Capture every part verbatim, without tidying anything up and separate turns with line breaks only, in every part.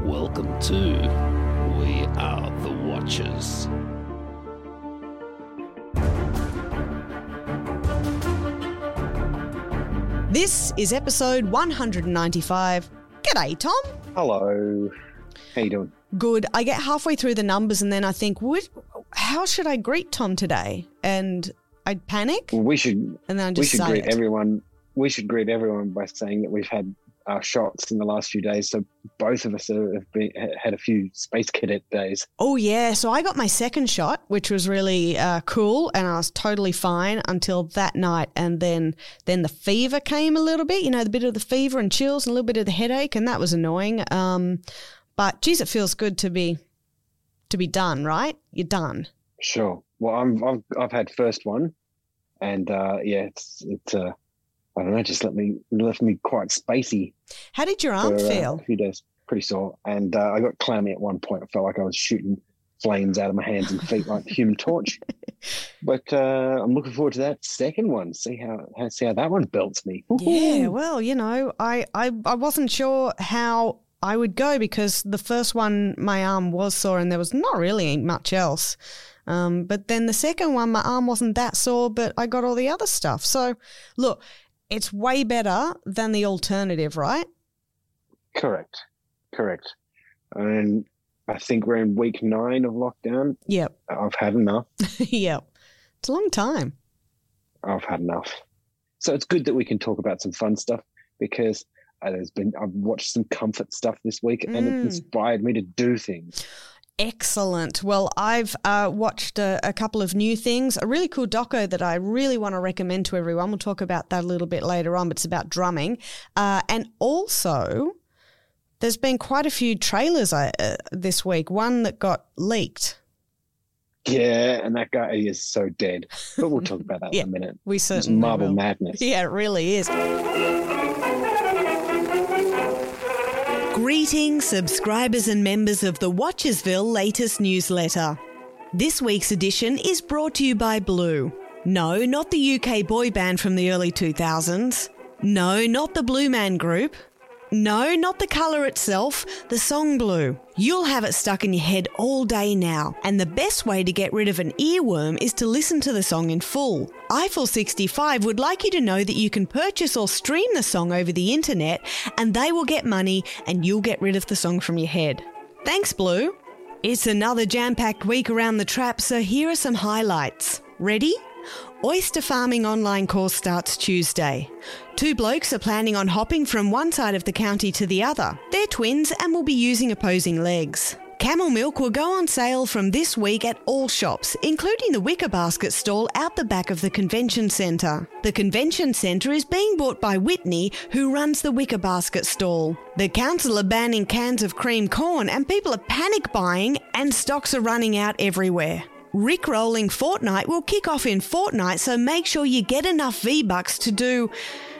Welcome to We Are the Watchers.
This is episode one hundred ninety-five. G'day, Tom.
Hello. How you doing?
Good. I get halfway through the numbers and then I think, what, how should I greet Tom today? And I panic.
Well, we should.
And then I
We
just
should
say
greet
it.
everyone. We should greet everyone by saying that we've had our shots in the last few days. So both of us have been, had a few Space Cadet days.
Oh, yeah. So I got my second shot, which was really uh, cool, and I was totally fine until that night. And then then the fever came a little bit, you know, the bit of the fever and chills and a little bit of the headache, and that was annoying. Um, but, geez, it feels good to be to be done, right? You're done.
Sure. Well, I'm, I've I've had first one, and uh, yeah, it's it's uh, I don't know, just let me left me quite spacey.
How did your arm
for, uh,
feel?
a few days, pretty sore, and uh, I got clammy at one point. I felt like I was shooting flames out of my hands and feet like Human Torch. But uh, I'm looking forward to that second one. See how, how see how that one belts me.
Yeah, well, you know, I, I, I wasn't sure how I would go because the first one, my arm was sore and there was not really much else. Um, but then the second one, my arm wasn't that sore, but I got all the other stuff. So, look, it's way better than the alternative, right?
Correct, correct. And I think we're in week nine of lockdown.
Yep.
I've had enough.
Yep. It's a long time.
I've had enough. So it's good that we can talk about some fun stuff because uh, there's been I've watched some comfort stuff this week and
Mm.
it inspired me to do things.
Excellent. Well, I've uh, watched a, a couple of new things, a really cool doco that I really want to recommend to everyone. We'll talk about that a little bit later on, but it's about drumming. Uh, and also, there's been quite a few trailers uh, uh, this week, one that got leaked.
Yeah, and that guy is so dead. But we'll talk about that
Yeah,
in a minute.
We
It's
certainly
Marvel
will.
madness.
Yeah, it really is. Greetings, subscribers and members of the Watchersville latest newsletter. This week's edition is brought to you by Blue. No, not the U K boy band from the early two thousands. No, not the Blue Man Group. No, not the colour itself, the song Blue. You'll have it stuck in your head all day now, and the best way to get rid of an earworm is to listen to the song in full. Eiffel sixty-five would like you to know that you can purchase or stream the song over the internet, and they will get money and you'll get rid of the song from your head. Thanks, Blue. It's another jam-packed week around the trap, so here are some highlights. Ready? Oyster farming online course starts Tuesday. Two blokes are planning on hopping from one side of the county to the other. They're twins and will be using opposing legs. Camel milk will go on sale from this week at all shops, including the Wicker Basket stall out the back of the convention centre. The convention centre is being bought by Whitney, who runs the Wicker Basket stall. The council are banning cans of cream corn and people are panic buying and stocks are running out everywhere. Rickrolling Fortnite will kick off in Fortnite, so make sure you get enough V-Bucks to do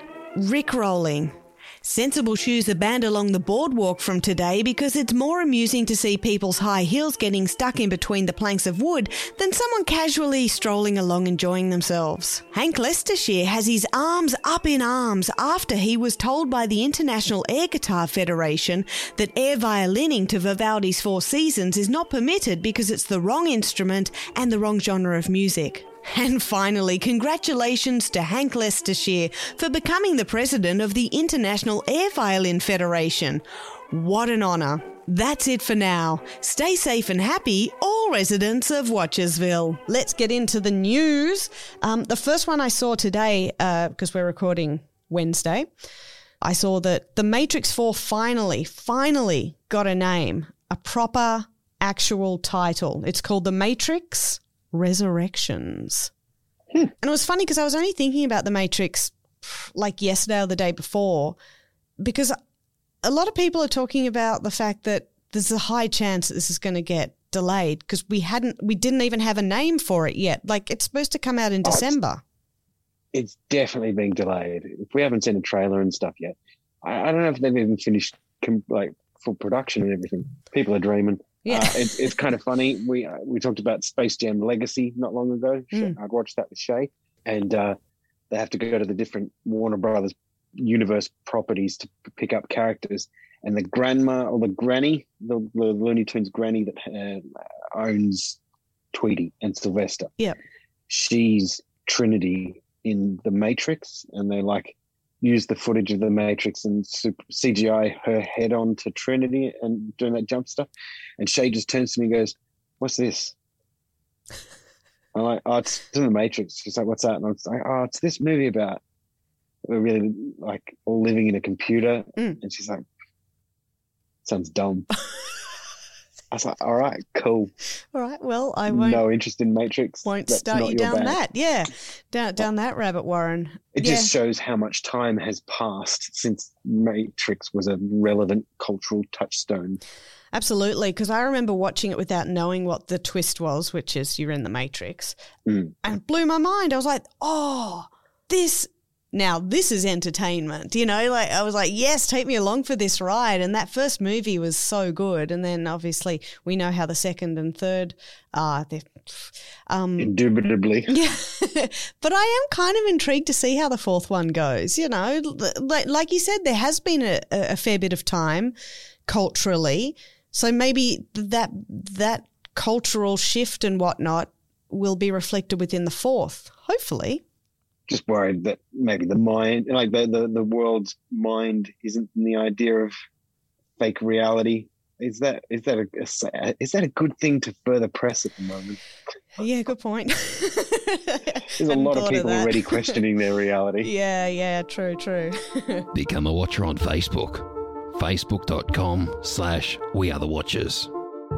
Rickrolling. Sensible shoes are banned along the boardwalk from today because it's more amusing to see people's high heels getting stuck in between the planks of wood than someone casually strolling along enjoying themselves. Hank Leicestershire has his arms up in arms after he was told by the International Air Guitar Federation that air violining to Vivaldi's Four Seasons is not permitted because it's the wrong instrument and the wrong genre of music. And finally, congratulations to Hank Leicestershire for becoming the president of the International Air Violin Federation. What an honour. That's it for now. Stay safe and happy, all residents of Watchersville. Let's get into the news. Um, the first one I saw today, uh, because we're recording Wednesday, I saw that The Matrix four finally, finally got a name, a proper, actual title. It's called The Matrix Resurrections. Hmm. And it was funny because I was only thinking about The Matrix like yesterday or the day before, because a lot of people are talking about the fact that there's a high chance that this is going to get delayed because we hadn't, we didn't even have a name for it yet. Like it's supposed to come out in
Oh,
December.
It's definitely being delayed. If we haven't seen a trailer and stuff yet, I, I don't know if they've even finished com- like full production and everything. People are dreaming.
Yeah.
Uh, it's, it's kind of funny. We uh, we talked about Space Jam Legacy not long ago.
Mm.
I'd watched that with Shay, and uh, they have to go to the different Warner Brothers universe properties to p- pick up characters. And the grandma or the granny, the, the Looney Tunes granny that uh, owns Tweety and Sylvester.
Yeah.
She's Trinity in The Matrix, and they like use the footage of The Matrix and super C G I her head onto Trinity and doing that jump stuff. And Shay just turns to me and goes, "What's this?" I'm like, "Oh, it's in The Matrix." She's like, "What's that?" And I'm like, "Oh, it's this movie about we're really like all living in a computer."
Mm.
And she's like, "Sounds dumb." I was like, "All right, cool."
All right. Well, I won't.
No interest in Matrix.
Won't
That's
start
not
you
your
down
bag.
that. Yeah, down down that rabbit warren.
It
yeah.
just shows how much time has passed since Matrix was a relevant cultural touchstone.
Absolutely, because I remember watching it without knowing what the twist was, which is you're in the Matrix,
Mm.
and it blew my mind. I was like, "Oh, this now this is entertainment." You know, like I was like, "Yes, take me along for this ride." And that first movie was so good, and then obviously we know how the second and third are. They're, um,
Indubitably.
Yeah, but I am kind of intrigued to see how the fourth one goes. You know, like, like you said, there has been a, a fair bit of time culturally, so maybe that that cultural shift and whatnot will be reflected within the fourth, hopefully.
Just worried that maybe the mind, like the, the, the world's mind isn't in the idea of fake reality. Is that is that a, a is that a good thing to further press at the moment?
Yeah, good point.
There's a lot of people already questioning their reality.
Yeah, yeah, true, true.
Become a watcher on Facebook. Facebook.com slash We Are The Watchers.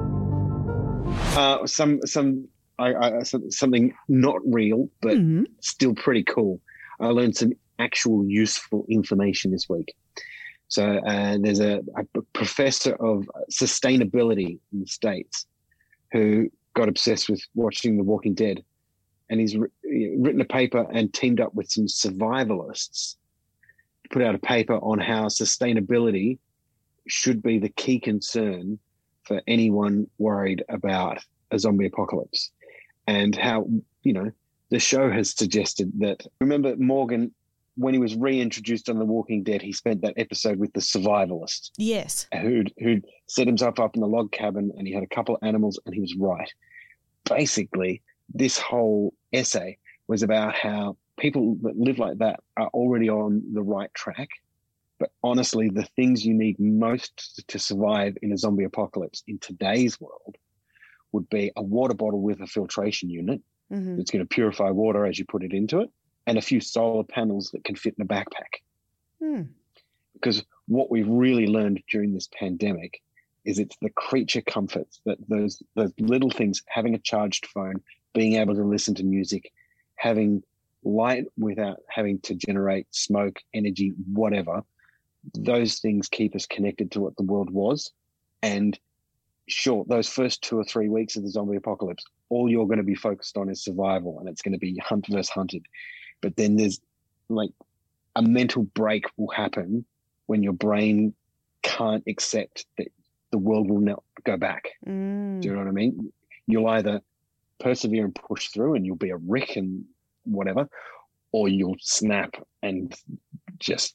Uh, some some I, I some, something not real, but
Mhm.
still pretty cool. I learned some actual useful information this week. So uh, there's a, a professor of sustainability in the States who got obsessed with watching The Walking Dead, and he's ri- written a paper and teamed up with some survivalists to put out a paper on how sustainability should be the key concern for anyone worried about a zombie apocalypse. And how, you know, the show has suggested that, remember Morgan, when he was reintroduced on The Walking Dead, he spent that episode with the survivalist
Yes.
who'd, who'd set himself up in the log cabin, and he had a couple of animals, and he was right. Basically, this whole essay was about how people that live like that are already on the right track. But honestly, the things you need most to survive in a zombie apocalypse in today's world would be a water bottle with a filtration unit
Mm-hmm.
that's going to purify water as you put it into it, and a few solar panels that can fit in a backpack.
Hmm.
Because what we've really learned during this pandemic is it's the creature comforts, that those those little things, having a charged phone, being able to listen to music, having light without having to generate smoke, energy, whatever. Those things keep us connected to what the world was. And sure, those first two or three weeks of the zombie apocalypse, all you're going to be focused on is survival, and it's going to be hunt versus hunted. But then there's like a mental break will happen when your brain can't accept that the world will not go back.
Mm.
Do you know what I mean? You'll either persevere and push through and you'll be a wreck and whatever, or you'll snap and just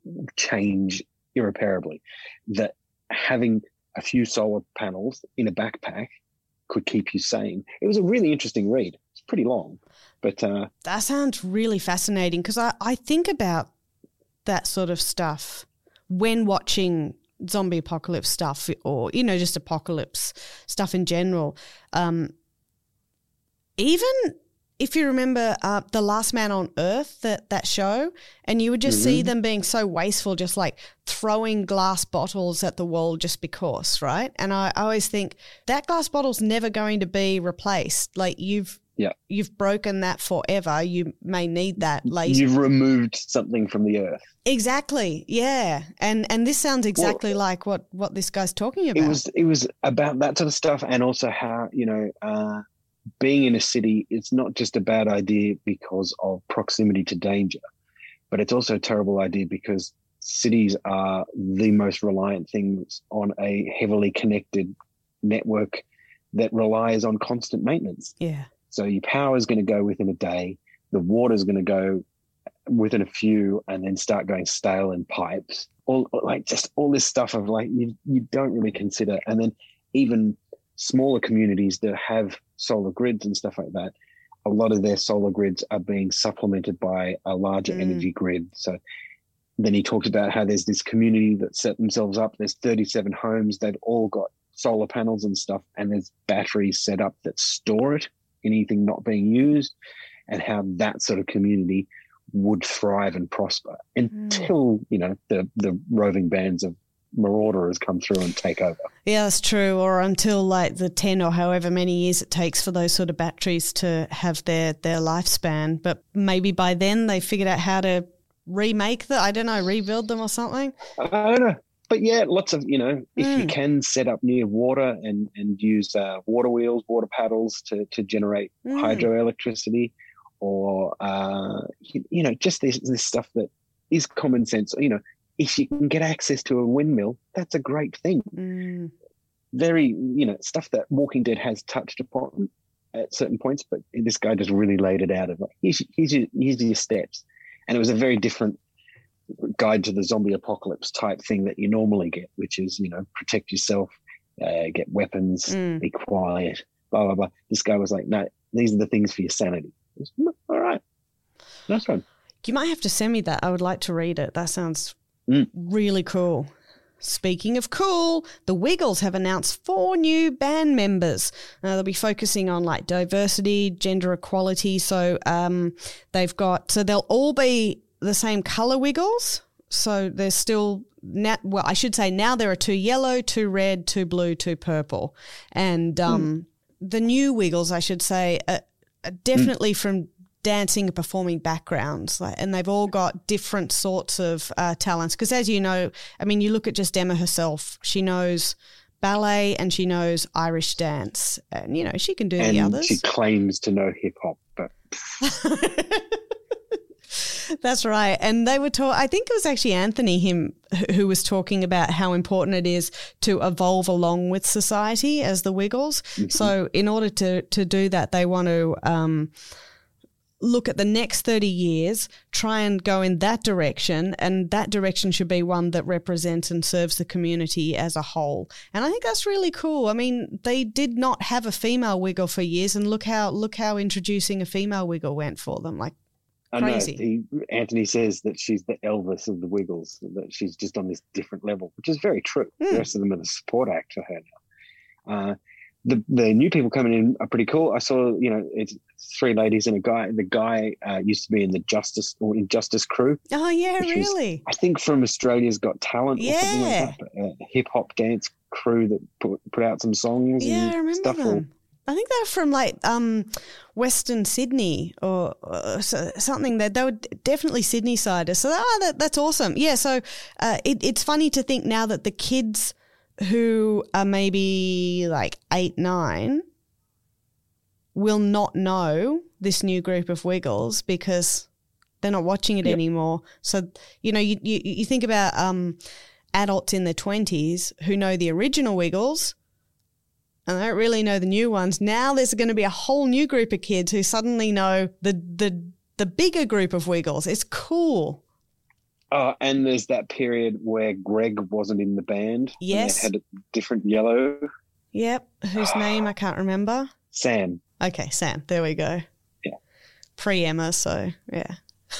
change irreparably. That having a few solar panels in a backpack could keep you sane. It was a really interesting read. It's pretty long, but uh,
That sounds really fascinating, because I, I think about that sort of stuff when watching zombie apocalypse stuff, or, you know, just apocalypse stuff in general. Um, even if you remember uh, The Last Man on Earth, that, that show, and you would just
Mm-hmm.
see them being so wasteful, just like throwing glass bottles at the wall just because, right? And I, I always think that glass bottle's never going to be replaced. Like you've
yeah,
you've broken that forever. You may need that later.
you've removed something from the earth.
Exactly. Yeah. And and this sounds exactly like what, what this guy's talking about.
It was it was about that sort of stuff, and also how, you know, uh, being in a city, it's not just a bad idea because of proximity to danger, but it's also a terrible idea because cities are the most reliant things on a heavily connected network that relies on constant maintenance.
Yeah.
So your power is going to go within a day. The water is going to go within a few and then start going stale in pipes. All like just all this stuff of like you you don't really consider. And then even smaller communities that have solar grids and stuff like that, a lot of their solar grids are being supplemented by a larger mm. energy grid. So then he talks about how there's this community that set themselves up. There's thirty-seven homes. They've all got solar panels and stuff, and there's batteries set up that store it, anything not being used, and how that sort of community would thrive and prosper until, mm. you know, the, the roving bands of marauders come through and take over.
Yeah, that's true. Or until like the ten or however many years it takes for those sort of batteries to have their, their lifespan. But maybe by then they figured out how to remake them, I don't know, rebuild them or something.
I don't know. But yeah, lots of, you know, if mm. you can set up near water and, and use uh, water wheels, water paddles to, to generate mm. hydroelectricity, or, uh, you, you know, just this, this stuff that is common sense. You know, if you can get access to a windmill, that's a great thing.
Mm.
Very, you know, stuff that Walking Dead has touched upon at certain points, but this guy just really laid it out of like, here's, here's, your, here's your steps. And it was a very different guide to the zombie apocalypse type thing that you normally get, which is, you know, protect yourself, uh, get weapons, mm. be quiet, blah, blah, blah. This guy was like, no, these are the things for your sanity. Was, all right. Nice one.
You might have to send me that. I would like to read it. That sounds
mm.
really cool. Speaking of cool, the Wiggles have announced four new band members. Uh, they'll be focusing on like diversity, gender equality. So um, they've got, so they'll all be the same colour Wiggles. So there's still, now, well, I should say now there are two yellow, two red, two blue, two purple. And um, mm. the new Wiggles, I should say, are, are definitely mm. from dancing and performing backgrounds, like, and they've all got different sorts of uh, talents. Because as you know, I mean, you look at just Emma herself, she knows ballet and she knows Irish dance, and, you know, she can do
and
the others.
She claims to know hip-hop, but...
That's right. And they were talking, I think it was actually Anthony, him, who was talking about how important it is to evolve along with society as the Wiggles. Mm-hmm. So in order to, to do that, they want to... Um, look at the next thirty years, try and go in that direction, and that direction should be one that represents and serves the community as a whole. And I think that's really cool. I mean, they did not have a female Wiggle for years, and look how look how introducing a female Wiggle went for them, like crazy.
I know. He, Anthony says that she's the Elvis of the Wiggles, that she's just on this different level, which is very true. Mm. The rest of them are the support act for her now. Uh, The the new people coming in are pretty cool. I saw, you know, it's three ladies and a guy. The guy uh, used to be in the Justice or Injustice crew.
Oh yeah, really?
Was, I think from Australia's Got Talent or
yeah.
something like that. A hip hop dance crew that put put out some songs.
Yeah,
and
I remember
stuff.
them. I think they're from like um, Western Sydney or, or something. That they were definitely Sydney siders. So oh, that, that's awesome. Yeah. So uh, it, it's funny to think now that the kids who are maybe like eight, nine will not know this new group of Wiggles because they're not watching it yep. anymore. So, you know, you, you, you think about um, adults in their twenties who know the original Wiggles and they don't really know the new ones. Now there's going to be a whole new group of kids who suddenly know the the the bigger group of Wiggles. It's cool.
Oh, and there's that period where Greg wasn't in the band.
Yes.
They had a different yellow.
Yep. Whose name I can't remember.
Sam.
Okay, Sam. There we go.
Yeah.
Pre-Emma, so yeah.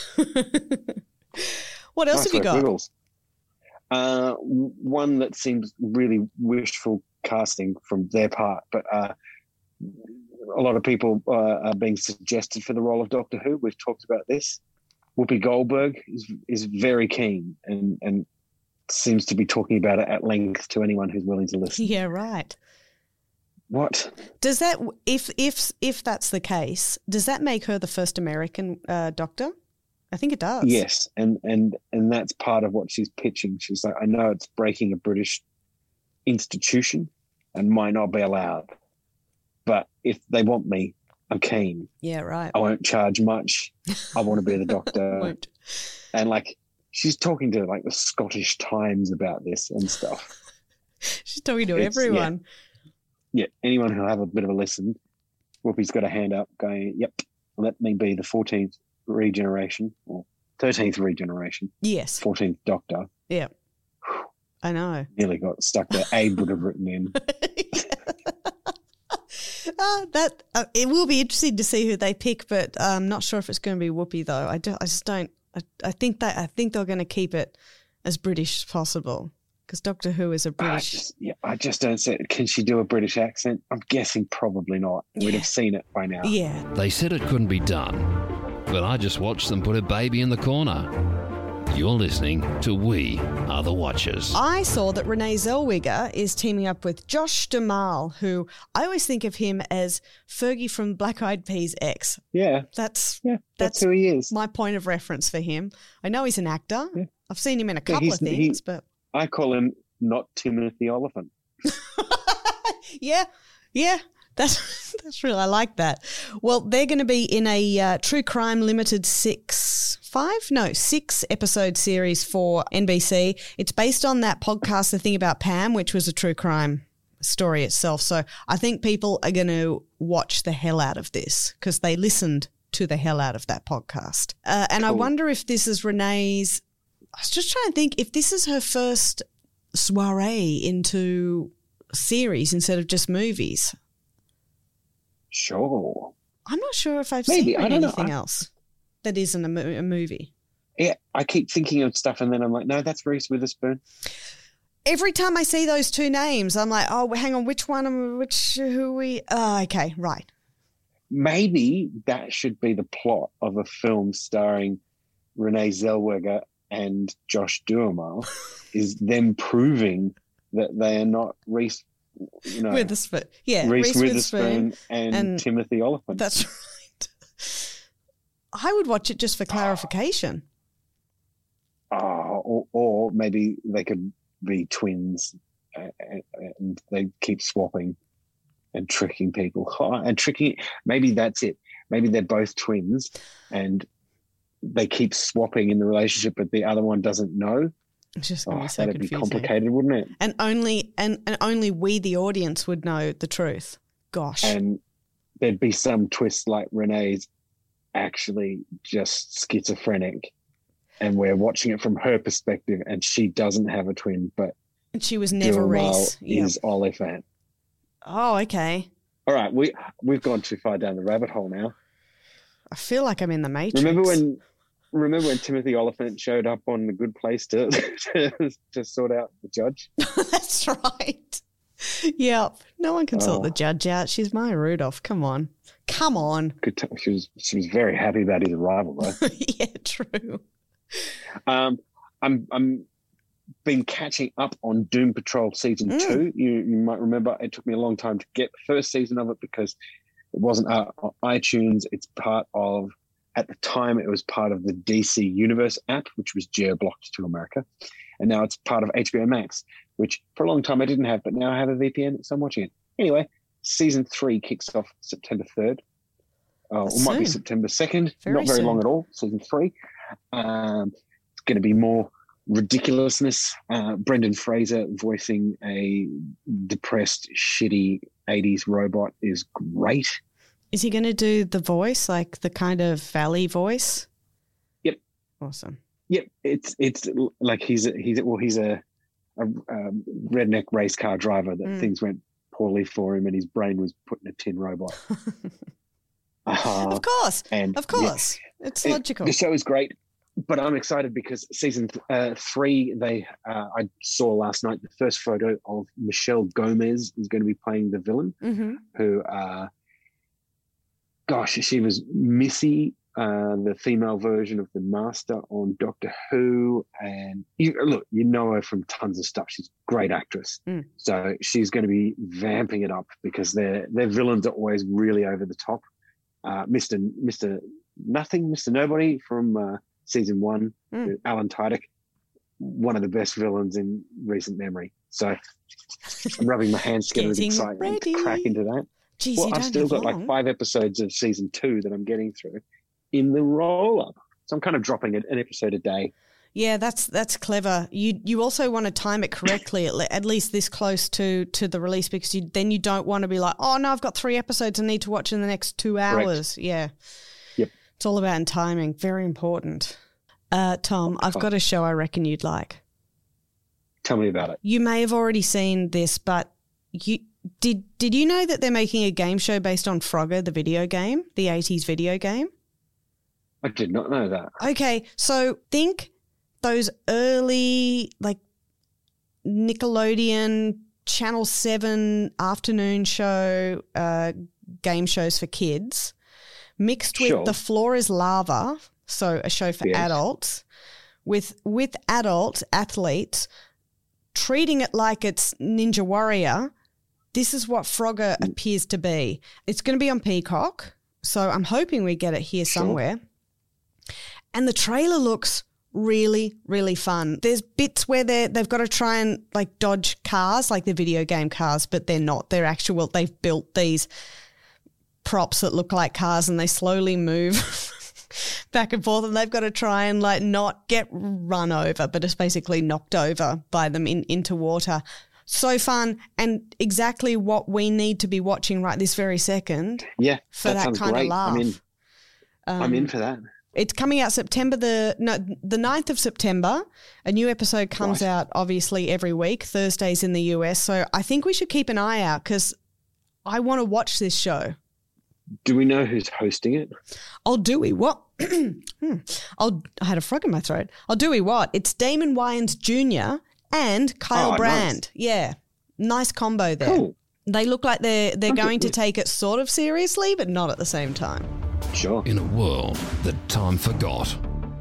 What else
nice
have you got?
Wiggles. Uh, one that seems really wishful casting from their part, but uh, a lot of people uh, are being suggested for the role of Doctor Who. We've talked about this. Whoopi Goldberg is is very keen and, and seems to be talking about it at length to anyone who's willing to listen.
Yeah, right.
What?
Does that, if if if that's the case, does that make her the first American uh, doctor? I think it does.
Yes, and, and, and that's part of what she's pitching. She's like, I know it's breaking a British institution and might not be allowed, but if they want me, I'm keen.
Yeah, right.
I won't charge much. I want to be the doctor.
Won't.
And like, she's talking to like the Scottish Times about this and stuff.
She's talking to
It's,
everyone.
Yeah. yeah, anyone who'll have a bit of a listen. Whoopi's got a hand up going, yep, let me be the fourteenth regeneration or thirteenth regeneration,
Yes.
fourteenth Doctor.
Yeah. I know.
Nearly got stuck there. Abe would have written in.
Uh, that uh, it will be interesting to see who they pick, but I'm not sure if it's going to be Whoopi though. I, do, I just don't. I, I think that I think they're going to keep it as British as possible because Doctor Who is a
I
British.
just, yeah, I just don't see. Can she do a British accent? I'm guessing probably not. We'd
Yeah.
have seen it by now.
Yeah.
They said it couldn't be done, but I just watched them put a baby in the corner. You're listening to We Are the Watchers.
I saw that Renee Zellweger is teaming up with Josh Duhamel, who I always think of him as Fergie from Black Eyed Peas' ex.
Yeah,
That's
yeah, that's,
That's
who he is.
my point of reference for him. I know he's an actor.
Yeah.
I've seen him in a
Yeah,
couple
he's-
of things,
he-
but
I call him not Timothy Oliphant.
yeah, yeah. That's that's real. I like that. Well, they're going to be in a uh, true crime limited six, five, no, six episode series for N B C. It's based on that podcast, The Thing About Pam, which was a true crime story itself. So I think people are going to watch the hell out of this because they listened to the hell out of that podcast. Uh, and I
Cool.
wonder if this is Renee's. I was just trying to think if this is her first soiree into series instead of just movies.
Sure.
I'm not sure if I've
Maybe,
seen
I don't know.
anything
I-
else that isn't a, mo- a movie.
Yeah, I keep thinking of stuff and then I'm like, no, that's Reese Witherspoon.
Every time I see those two names, I'm like, oh, hang on, which one? am- Which who we? Oh, okay, right.
Maybe that should be the plot of a film starring Renee Zellweger and Josh Duhamel, is them proving that they are not Reese, you know,
Witherspoon, yeah,
Reese
Reese
Witherspoon and,
and-
Timothy Oliphant.
That's right. I would watch it just for clarification.
Oh, or, or maybe they could be twins uh, and they keep swapping and tricking people. Oh, and tricking, maybe that's it. Maybe they're both twins and they keep swapping in the relationship, but the other one doesn't know.
It's just
Oh,
gonna be so
that'd be
confusing.
complicated, wouldn't it?
And only and, and only we, the audience, would know the truth. Gosh.
And there'd be some twist like Renee's actually just schizophrenic and we're watching it from her perspective and she doesn't have a twin, but
And she was never
Duhamel
Reese. Yeah.
is Oliphant.
Oh, okay.
All right, we we've gone too far down the rabbit hole now.
I feel like I'm in the Matrix.
Remember when remember when Timothy Oliphant showed up on The Good Place to to, to sort out the judge?
That's right. Yep. No one can sort
Oh.
the judge out. She's Maya Rudolph. Come on. Come on.
Good t- she was she was very happy about his arrival though.
Yeah, true.
Um, I'm I'm been catching up on Doom Patrol season
Mm.
two. You you might remember it took me a long time to get the first season of it because it wasn't uh, on iTunes. It's part of at the time it was part of the D C Universe app, which was geo-blocked to America, and now it's part of H B O Max, which for a long time I didn't have, but now I have a V P N, so I'm watching it. Anyway, season three kicks off September third. Uh,
That's
it might be
soon.
September second.
Very
Not very
soon.
long at all. Season three. Um, it's going to be more ridiculousness. Uh, Brendan Fraser voicing a depressed, shitty eighties robot is great.
Is he going to do the voice, like the kind of Valley voice?
Yep.
Awesome.
Yep, it's it's like he's a, he's well he's a, a, um redneck race car driver that
Mm.
things went poorly for him and his brain was put in a tin robot. Uh,
Of course.
and
Of course. It's
It-
logical.
The show is great, but I'm excited because season uh, three, they uh, I saw last night the first photo of Michelle Gomez is going to be playing the villain,
Mm-hmm.
who, uh, gosh, she was Missy, uh, the female version of the Master on Doctor Who, and you, look, you know her from tons of stuff. She's a great actress,
Mm.
so she's going to be vamping it up because their their villains are always really over the top. Uh, Mister Mister Nothing, Mister Nobody from uh, season one,
Mm.
Alan Tudyk, one of the best villains in recent memory. So I'm rubbing my hands together with
Getting
excitement
ready.
to crack into that.
Geez,
Well,
you
I've
don't
still
have
got
long.
like five episodes of season two that I'm getting through in the roll up. So I'm kind of dropping it an episode a day.
Yeah, that's that's clever. You you also want to time it correctly, at, le- at least this close to, to the release, because you then you don't want to be like, oh no, I've got three episodes I need to watch in the next two hours. Yeah.
Yep.
It's all about timing. Very important. Uh, Tom, I've got a show I reckon you'd like.
Tell me about it.
You may have already seen this, but you did did you know that they're making a game show based on Frogger, the video game, the eighties video game?
I did not know that.
Okay, so think those early, like, Nickelodeon, Channel seven afternoon show uh, game shows for kids mixed with
Sure.
The Floor is Lava, so a show for
Yes.
adults, with with adult athletes treating it like it's Ninja Warrior. This is what Frogger appears to be. It's going to be on Peacock, so I'm hoping we get it here
Sure.
somewhere. And the trailer looks really, really fun. There's bits where they they've got to try and like dodge cars, like the video game cars, but they're not. They're actual. They've built these props that look like cars, and they slowly move back and forth, and they've got to try and like not get run over, but it's basically knocked over by them in into water. So fun, and exactly what we need to be watching right this very second
Yeah,
for
that,
that,
sounds
kind
great.
of laugh.
I'm in.
Um,
I'm in for that.
It's coming out September the no the ninth of September. A new episode comes
Right.
out obviously every week, Thursdays in the U S. So I think we should keep an eye out because I want to watch this show.
Do we know who's hosting it?
I'll do we what? Hmm. I'll I had a frog in my throat. I'll do we what? It's Damon Wayans Junior and Kyle
Oh,
Brand.
nice.
Yeah. Nice combo there.
Cool.
They look like they're they're
Okay,
going to
yeah.
take it sort of seriously, but not at the same time.
Sure.
In a world that time forgot,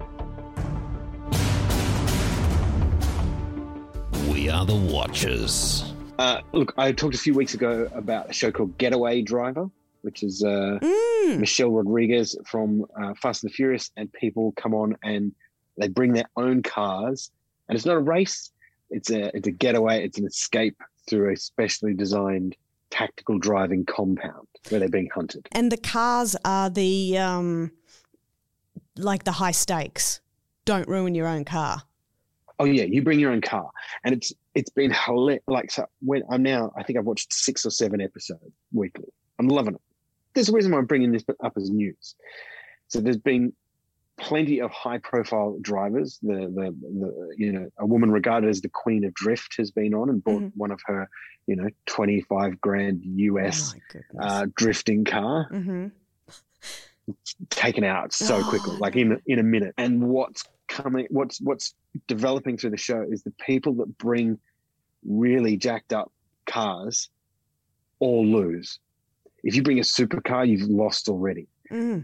we are the Watchers.
Uh, look, I talked a few weeks ago about a show called Getaway Driver, which is uh,
Mm.
Michelle Rodriguez from uh, Fast and the Furious, and people come on and they bring their own cars, and it's not a race. It's a it's a getaway. It's an escape through a specially designed tactical driving compound where they're being hunted.
And the cars are the um, like the high stakes. Don't ruin your own car.
Oh yeah, you bring your own car, and it's it's been hilarious. Like so, when I'm now, I think I've watched six or seven episodes weekly. I'm loving it. There's a reason why I'm bringing this up as news. So there's been plenty of high-profile drivers. The, the the you know a woman regarded as the queen of drift has been on and bought
Mhm.
one of her you know twenty-five grand U S
Oh, my goodness.
uh, drifting car
hmm
taken out so
Oh,
quickly, like
no.
in in a minute. And what's coming, what's what's developing through the show is the people that bring really jacked up cars all lose. If you bring a supercar, you've lost already.
Mm.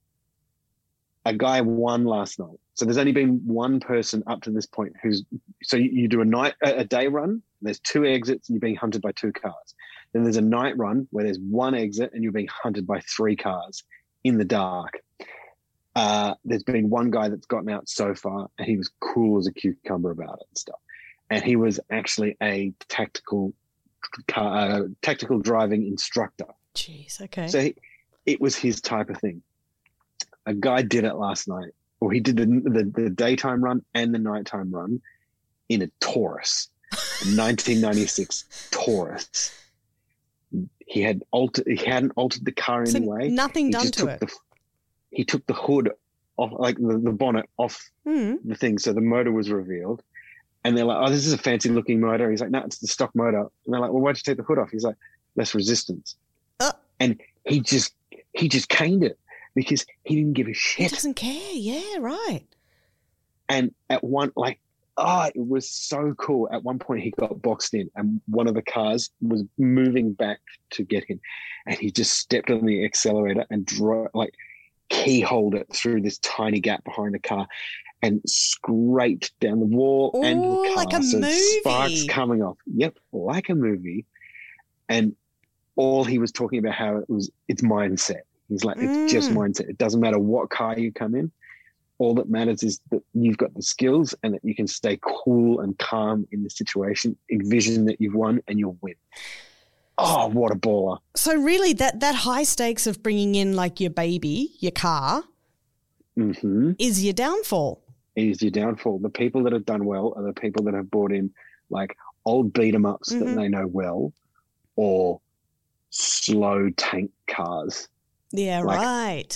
A guy won last night. So there's only been one person up to this point who's, so you, you do a night, a, a day run, there's two exits and you're being hunted by two cars. Then there's a night run where there's one exit and you're being hunted by three cars in the dark. Uh, there's been one guy that's gotten out so far and he was cool as a cucumber about it and stuff. And he was actually a tactical car, uh, tactical driving instructor.
Jeez. Okay.
So he, it was his type of thing. A guy did it last night, or he did the, the, the daytime run and the nighttime run in a Taurus, a nineteen ninety-six Taurus. He had altered, he hadn't altered the car
So
anyway.
nothing
He
done
just
to
took
it.
the he took the hood off, like the, the bonnet off
Mm.
the thing, so the motor was revealed. And they're like, "Oh, this is a fancy looking motor." He's like, "No, it's the stock motor." And they're like, "Well, why'd you take the hood off?" He's like, "Less resistance."
Uh.
And he just he just caned it because he didn't give a
He
shit.
doesn't care. Yeah. Right.
And at one, like, oh, it was so cool. At one point, he got boxed in, and one of the cars was moving back to get him, and he just stepped on the accelerator and drove, like, keyholed it through this tiny gap behind the car, and scraped down the wall and the
Ooh,
car.
like a
so
movie.
sparks coming off. Yep, like a movie. And all he was talking about how it was, it's mindset. He's like, it's just
Mm.
mindset. It doesn't matter what car you come in. All that matters is that you've got the skills and that you can stay cool and calm in the situation, envision that you've won and you'll win. Oh, what a baller.
So really, that that high stakes of bringing in like your baby, your car,
Mm-hmm.
is your downfall.
Is your downfall. The people that have done well are the people that have brought in like old beat 'em ups
Mhm.
that they know well, or slow tank cars.
Yeah.
Like-
right.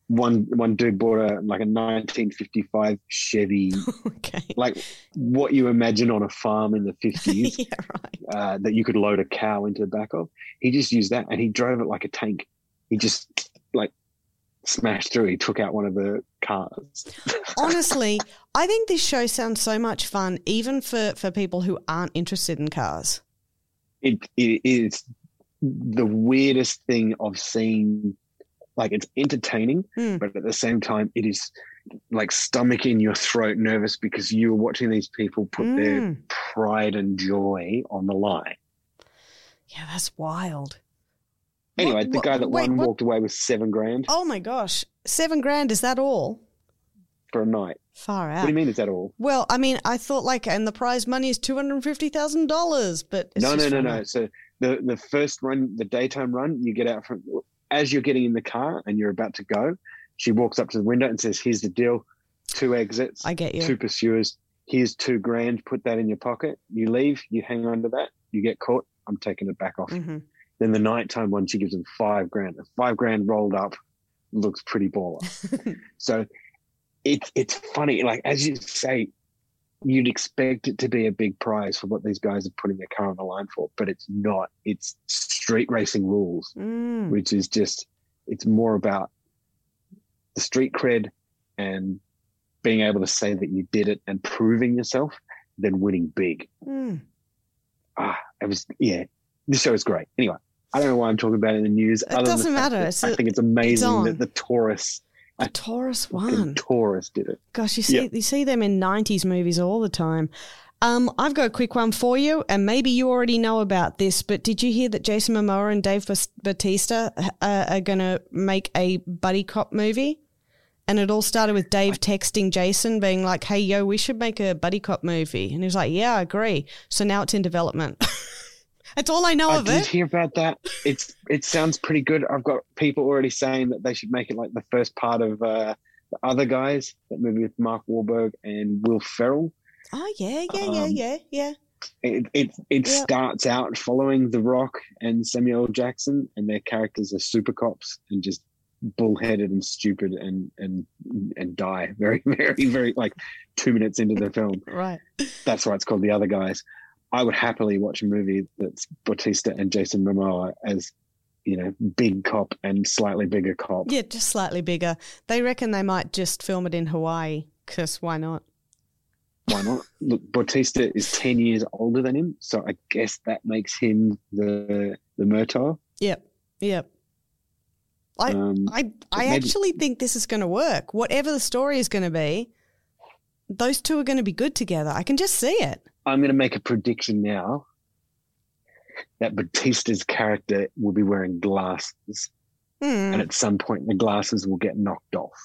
one one dude bought a like a nineteen fifty-five Chevy,
Okay.
like what you imagine on a farm in the fifties,
Yeah, right.
uh, that you could load a cow into the back of. He just used that and he drove it like a tank. He just like smashed through. He took out one of the cars.
Honestly, I think this show sounds so much fun, even for, for people who aren't interested in cars.
It it is the weirdest thing I've seen. Like, it's entertaining,
Mm.
but at the same time, it is like stomach in your throat, nervous because you're watching these people put
Mm.
their pride and joy on the line.
Yeah, that's wild.
Anyway,
What-
the guy that
what- wait,
won
what-
walked away with seven grand
Oh my gosh, seven grand, is that all?
for a night.
Far
What
out.
do you mean, is that all?
Well, I mean, I thought like, and the prize money is two hundred fifty thousand dollars, but it's
No, no,
just
no,
for a
no.
night.
So the, the first run, the daytime run, you get out from, as you're getting in the car and you're about to go, she walks up to the window and says, here's the deal, two exits,
I get you.
two pursuers, here's two grand, put that in your pocket. You leave, you hang on to that, you get caught, I'm taking it back off.
hmm
Then the nighttime one, she gives them five grand. The five grand rolled up looks pretty baller. So it's it's funny. Like, as you say, you'd expect it to be a big prize for what these guys are putting their car on the line for, but it's not. It's street racing rules,
Mm.
which is just, it's more about the street cred and being able to say that you did it and proving yourself than winning big.
Mm.
Ah, it was, yeah, this show is great. Anyway, I don't know why I'm talking about it in the news.
It
other than
doesn't
the fact
matter.
that
It's
I
a-
think it's amazing
on.
that the Taurus,
The Taurus
fucking
one.
Taurus did it.
Gosh, you see,
Yeah.
you see them in nineties movies all the time. Um, I've got a quick one for you, and maybe you already know about this, but did you hear that Jason Momoa and Dave Bas- Bautista uh, are going to make a buddy cop movie? And it all started with Dave texting Jason being like, hey, yo, we should make a buddy cop movie. And he was like, yeah, I agree. So now it's in development. That's all I know
I
of
did
it.
hear about that. It's It sounds pretty good. I've got people already saying that they should make it like the first part of uh, the Other Guys, that movie with Mark Wahlberg and Will Ferrell.
Oh, yeah, yeah, yeah,
Um,
yeah, yeah.
It it, it
Yeah.
starts out following The Rock and Samuel L. Jackson, and their characters are super cops and just bullheaded and stupid and and and die very very very like two minutes into the film.
Right.
That's why it's called The Other Guys. I would happily watch a movie that's Bautista and Jason Momoa as, you know, big cop and slightly bigger cop.
Yeah, just slightly bigger. They reckon they might just film it in Hawaii, because why not?
Why not? Look, Bautista is ten years older than him, so I guess that makes him the the Murtaugh.
Yep, yep. I,
Um,
I, I
maybe-
actually think this is going to work. Whatever the story is going to be, those two are going to be good together. I can just see it.
I'm going to make a prediction now that Bautista's character will be wearing glasses,
Hmm.
and at some point the glasses will get knocked off.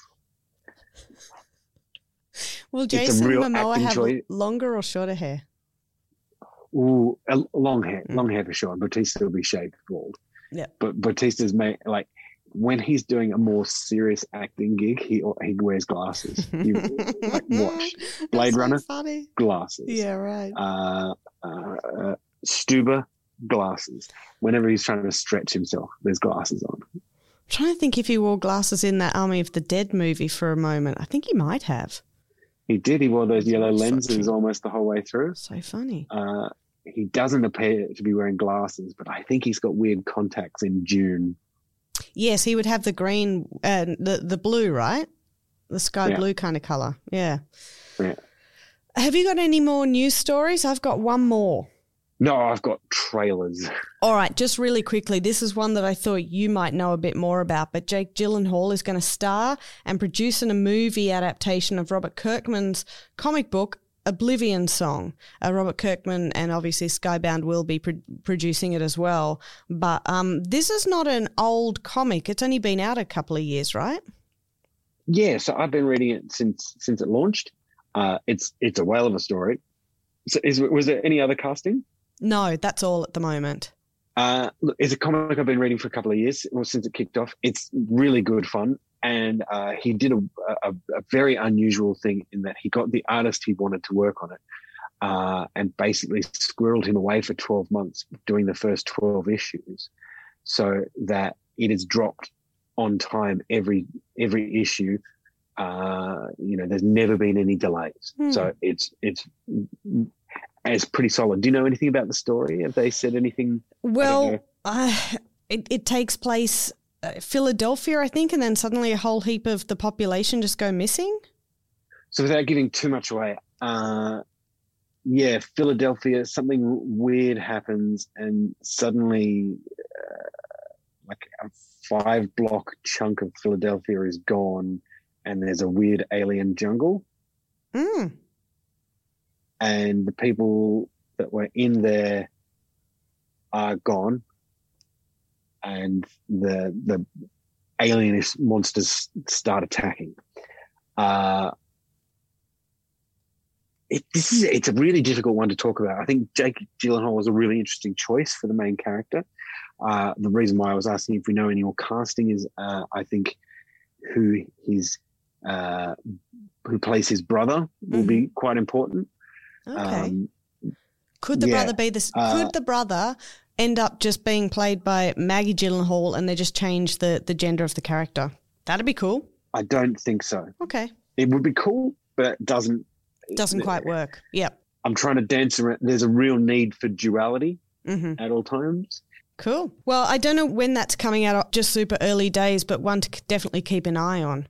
Will
a
Jason
real
Momoa
acting
have
choice.
longer or shorter hair?
Ooh, a long hair,
Mm.
long hair for sure. And Bautista will be shaved bald.
Yeah.
But Bautista's made like when he's doing a more serious acting gig, he he wears glasses. You, like, watch Blade
That's so
Runner?
funny.
glasses.
Yeah, right.
Uh, uh, uh, Stuber, glasses. Whenever he's trying to stretch himself, there's glasses on.
I'm trying to think if he wore glasses in that Army of the Dead movie for a moment. I think he might have.
He did. He wore those yellow
Stretching.
lenses almost the whole way through.
So funny.
Uh, he doesn't appear to be wearing glasses, but I think he's got weird contacts in June.
Yes, he would have the green, uh, the the blue, right? The sky
Yeah.
blue kind of color. Yeah.
Yeah.
Have you got any more news stories? I've got one more.
No, I've got trailers.
All right, just really quickly, this is one that I thought you might know a bit more about, but Jake Gyllenhaal is going to star and produce in a movie adaptation of Robert Kirkman's comic book, Oblivion Song. Uh, Robert Kirkman and obviously Skybound will be pro- producing it as well. But um, this is not an old comic. It's only been out a couple of years, right?
Yeah, so I've been reading it since since it launched. Uh, it's it's a whale of a story. So is was there any other casting?
No, that's all at the moment.
Uh, look, it's a comic I've been reading for a couple of years, well, since it kicked off. It's really good fun. And uh, he did a, a, a very unusual thing in that he got the artist he wanted to work on it uh, and basically squirreled him away for twelve months doing the first twelve issues so that it is dropped on time every every issue. Uh, you know, there's never been any delays,
Hmm.
so it's it's it's pretty solid. Do you know anything about the story? Have they said anything?
Well, uh, it, it takes place uh, Philadelphia, I think, and then suddenly a whole heap of the population just go missing.
So without giving too much away, uh, yeah, Philadelphia, something weird happens, and suddenly, uh, like a five block chunk of Philadelphia is gone, and there's a weird alien jungle.
Mm.
And the people that were in there are gone, and the the alienist monsters start attacking. Uh, it, this is it's a really difficult one to talk about. I think Jake Gyllenhaal was a really interesting choice for the main character. Uh, the reason why I was asking if we know any more casting is uh, I think who his uh, who plays his brother will
Mm-hmm.
be quite important.
Okay.
Um,
could the
yeah,
brother be this?
uh,
could the brother end up just being played by Maggie Gyllenhaal, and they just change the the gender of the character? That'd be cool.
I don't think so.
Okay.
It would be cool, but it doesn't.
Doesn't quite work. Yep.
I'm trying to dance around. There's a real need for duality
Mm-hmm.
at all times.
Cool. Well, I don't know when that's coming out, just super early days, but one to definitely keep an eye on.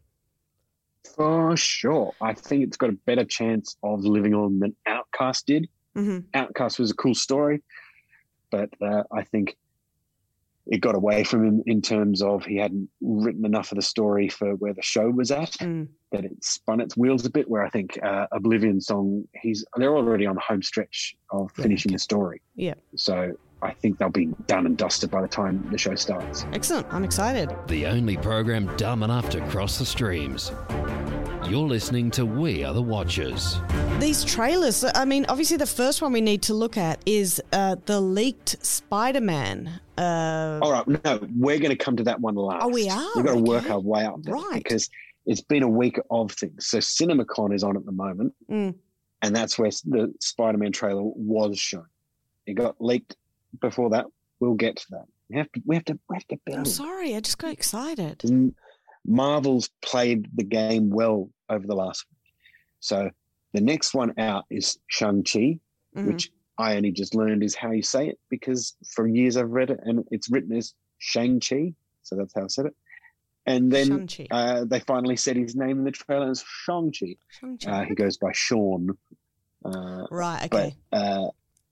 For sure. I think it's got a better chance of living on than Outcast did.
Mm-hmm.
Outcast was a cool story, but uh, I think it got away from him in terms of he hadn't written enough of the story for where the show was at,
Mm.
that it spun its wheels a bit, where I think uh, Oblivion Song, he's they're already on the home stretch of
Yeah,
finishing
okay.
the story.
Yeah.
So I think they'll be done and dusted by the time the show starts.
Excellent. I'm excited.
The only program dumb enough to cross the streams. You're listening to We Are the Watchers.
These trailers, I mean, obviously the first one we need to look at is uh, the leaked Spider-Man. Uh,
All right, no, we're going to come to that one last.
Oh, we are?
We've got to work
Okay.
our way up there
Right.
because it's been a week of things. So CinemaCon is on at the moment,
Mm.
and that's where the Spider-Man trailer was shown. It got leaked before that. We'll get to that. We have to. We have to. We have to
I'm
build.
sorry, I just got excited.
M- Marvel's played the game well over the last week. So the next one out is Shang-Chi,
Mhm.
which I only just learned is how you say it because for years I've read it and it's written as Shang-Chi. So that's how I said it. And then
Shang-Chi.
uh, they finally said his name in the trailer as Shang-Chi.
Shang-Chi.
Uh, he goes by Sean. Uh,
right, okay.
but uh,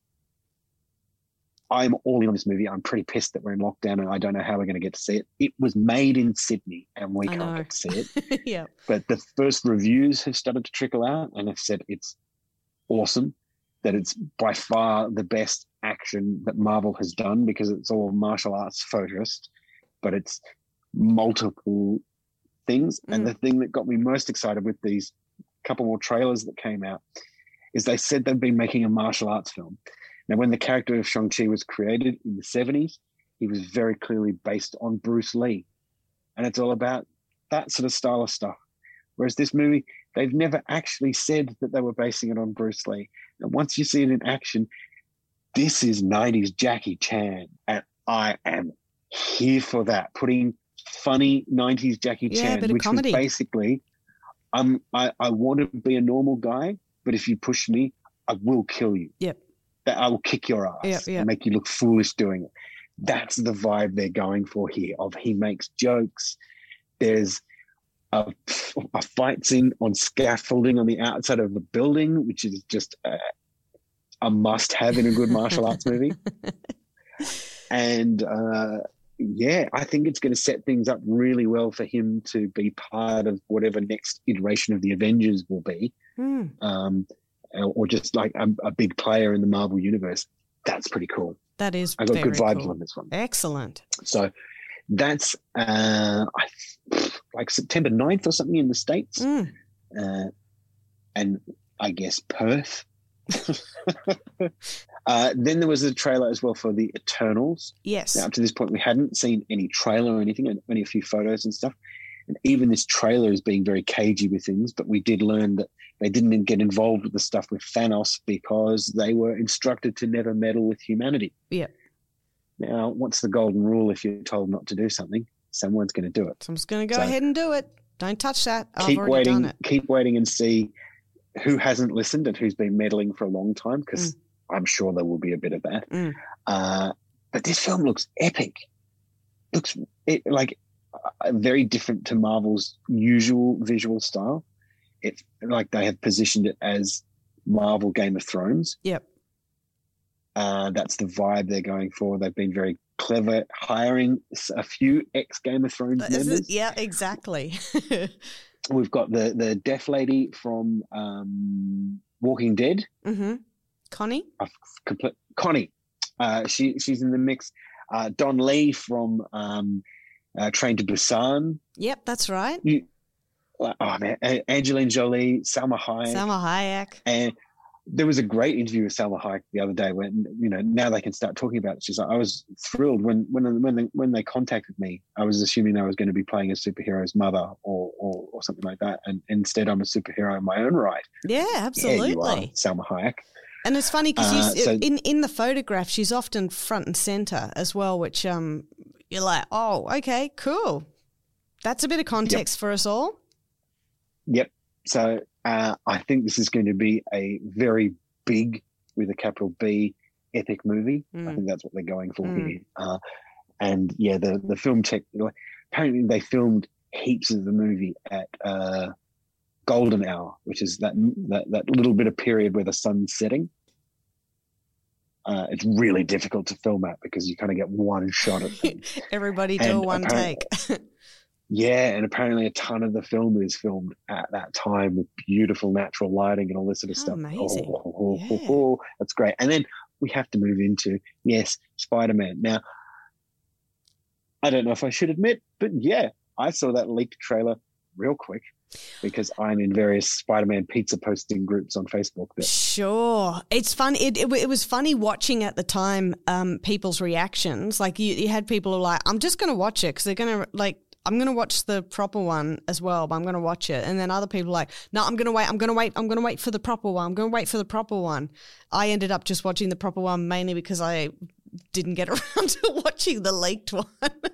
I'm all in on this movie. I'm pretty pissed that we're in lockdown and I don't know how we're going to get to see it. It was made in Sydney and we
I
can't
know.
get to see it.
yeah.
But the first reviews have started to trickle out and have said it's awesome, that it's by far the best action that Marvel has done because it's all martial arts focused, but it's multiple things.
Mm.
And the thing that got me most excited with these couple more trailers that came out is they said they've been making a martial arts film. Now, when the character of Shang-Chi was created in the seventies, he was very clearly based on Bruce Lee. And it's all about that sort of style of stuff. Whereas this movie, they've never actually said that they were basing it on Bruce Lee. And once you see it in action, this is nineties Jackie Chan. And I am here for that. Putting funny nineties Jackie
Yeah, a
Chan,
bit of
which
comedy.
was basically, I'm, I, I want to be a normal guy, but if you push me, I will kill you.
Yep.
That I will kick your ass
Yep, yep.
and make you look foolish doing it. That's the vibe they're going for here. Of he makes jokes. There's a, a fight scene on scaffolding on the outside of a building, which is just a, a must-have in a good martial arts movie. And uh, yeah, I think it's going to set things up really well for him to be part of whatever next iteration of the Avengers will be.
Hmm.
Um, or just like a, a big player in the Marvel universe. That's pretty cool.
That is
I got
very
good vibes
cool.
on this one.
Excellent.
So that's uh, I, like September ninth or something in the States.
Mm.
Uh, and I guess Perth. uh, then there was a trailer as well for the Eternals.
Yes.
Now, up to this point, we hadn't seen any trailer or anything, only a few photos and stuff. And even this trailer is being very cagey with things, but we did learn that they didn't get involved with the stuff with Thanos because they were instructed to never meddle with humanity.
Yeah.
Now, what's the golden rule if you're told not to do something? Someone's going to do it.
Someone's going to go
So-
ahead and do it. Don't touch that. I've
keep
already
waiting,
done it.
keep waiting and see who hasn't listened and who's been meddling for a long time, because
Mm.
I'm sure there will be a bit of that.
Mm.
Uh, but this film looks epic. Looks it, like uh, very different to Marvel's usual visual style. It's like they have positioned it as Marvel Game of Thrones.
Yep.
Uh, that's the vibe they're going for. They've been very clever hiring s- a few ex Game of Thrones
Is it-
members.
Yeah, exactly.
We've got the the deaf lady from um, Walking Dead.
hmm Connie?
I've compl- Connie, uh, she she's in the mix. Uh, Don Lee from um, uh, Train to Busan.
Yep, that's right.
You, oh man, A- Angelina Jolie, Salma Hayek,
Salma Hayek.
and there was a great interview with Salma Hayek the other day. When you know now they can start talking about it. She's like, I was thrilled when when when they, when they contacted me. I was assuming I was going to be playing a superhero's mother or or, or something like that, and instead I'm a superhero in my own right.
Yeah, absolutely.
Yeah, you are, Salma Hayek.
And it's funny because
Uh, so-
in in the photograph, she's often front and center as well, which um you're like, oh, okay, cool. That's a bit of context for us all.
Yep. So uh, I think this is going to be a very big, with a capital B, epic movie. I
Mm.
think that's what they're going for
Mm.
here. Uh, and yeah, the the film tech. Apparently, they filmed heaps of the movie at uh, golden hour, which is that that that little bit of period where the sun's setting. Uh, it's really difficult to film at because you kind of get one shot at things.
Everybody do a
And
one take.
apparently- Yeah, and apparently a ton of the film is filmed at that time with beautiful natural lighting and all this sort of
How
stuff.
amazing.
Oh, oh, oh,
Yeah.
oh, oh, that's great. And then we have to move into, yes, Spider-Man. Now, I don't know if I should admit, but yeah, I saw that leaked trailer real quick because I'm in various Spider-Man pizza posting groups on Facebook. That,
Sure, it's fun. It, it it was funny watching at the time um, people's reactions. Like you, you had people who were like, "I'm just going to watch it because they're going to like." I'm going to watch the proper one as well, but I'm going to watch it. And then other people are like, no, I'm going to wait. I'm going to wait. I'm going to wait for the proper one. I'm going to wait for the proper one. I ended up just watching the proper one mainly because I didn't get around to watching the leaked one.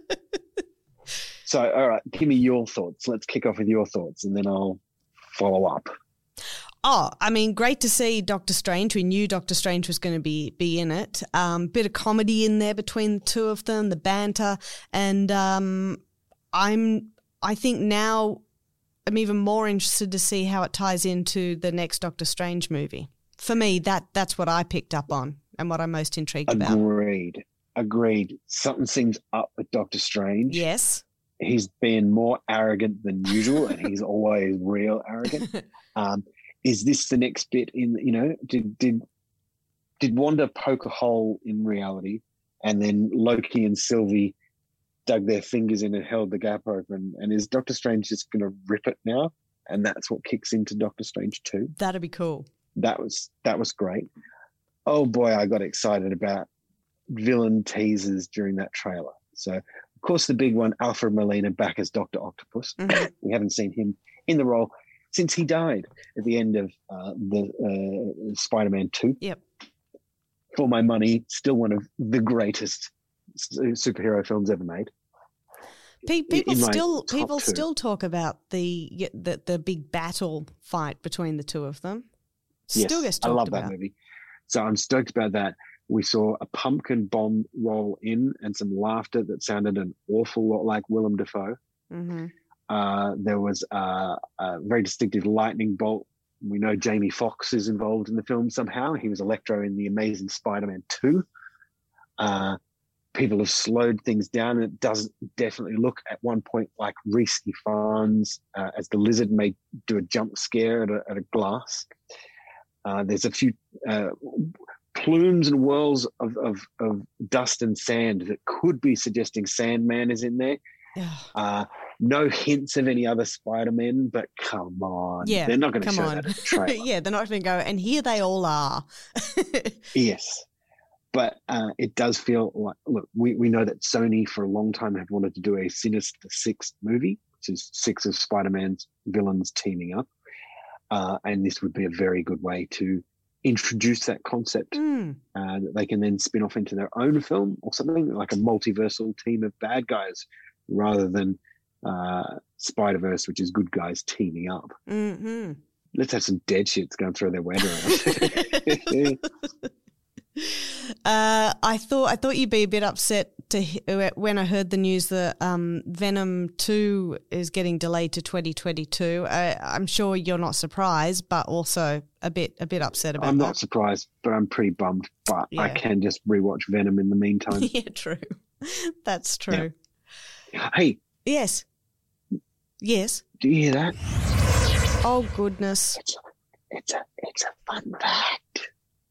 so, all right, give me your thoughts. Let's kick off with your thoughts and then I'll follow up.
Oh, I mean, great to see Doctor Strange. We knew Doctor Strange was going to be be in it. Um, bit of comedy in there between the two of them, the banter, and um, I'm. I think now I'm even more interested to see how it ties into the next Doctor Strange movie. For me, that that's what I picked up on and what I'm most intrigued about.
Agreed. Agreed. Something seems up with Doctor Strange.
Yes.
He's been more arrogant than usual, and he's always real arrogant. Um, is this the next bit in? You know, did did did Wanda poke a hole in reality, and then Loki and Sylvie dug their fingers in and held the gap open? And is Doctor Strange just going to rip it now? And that's what kicks into Doctor Strange two.
That'd be cool.
That was that was great. Oh boy, I got excited about villain teasers during that trailer. So, of course, the big one, Alfred Molina back as Doctor Octopus.
Mhm.
We haven't seen him in the role since he died at the end of uh, the uh, Spider-Man two.
Yep.
For my money, still one of the greatest s- superhero films ever made.
Pe- People
in my
still
top
people
two.
still talk about the, y- the the big battle fight between the two of them. Still gets
Yes, I
talked
love
about.
that movie. So I'm stoked about that. We saw a pumpkin bomb roll in and some laughter that sounded an awful lot like Willem Dafoe.
Mm-hmm.
Uh, there was uh, a very distinctive lightning bolt. We know Jamie Foxx is involved in the film somehow. He was Electro in The Amazing Spider-Man two. Uh, people have slowed things down, and it does definitely look at one point like Reese Ifans uh, as the lizard may do a jump scare at a, at a glass. Uh, there's a few uh, plumes and whirls of, of, of dust and sand that could be suggesting Sandman is in there. Uh, no hints of any other Spider-Men, but come on.
Yeah,
They're not going to
come
show
on.
that in the trailer.
Yeah, they're not going to go, and here they all are.
Yes. But uh, it does feel like, look, we, we know that Sony for a long time have wanted to do a Sinister Six movie, which is six of Spider-Man's villains teaming up. Uh, and this would be a very good way to introduce that concept
Mm.
uh, that they can then spin off into their own film or something like a multiversal team of bad guys rather than uh, Spider-Verse, which is good guys teaming up.
Mm-hmm.
Let's have some dead shits going through their weight around.
uh, I thought I thought you'd be a bit upset to when I heard the news that um, Venom two is getting delayed to twenty twenty-two. Uh, I'm sure you're not surprised, but also a bit a bit upset about
I'm
that.
not surprised, but I'm pretty bummed. But
Yeah.
I can just rewatch Venom in the meantime.
Yeah, true. That's true.
Yeah. Hey,
Yes. Yes.
do you hear that?
Oh, goodness.
It's a, it's a, it's a fun fact.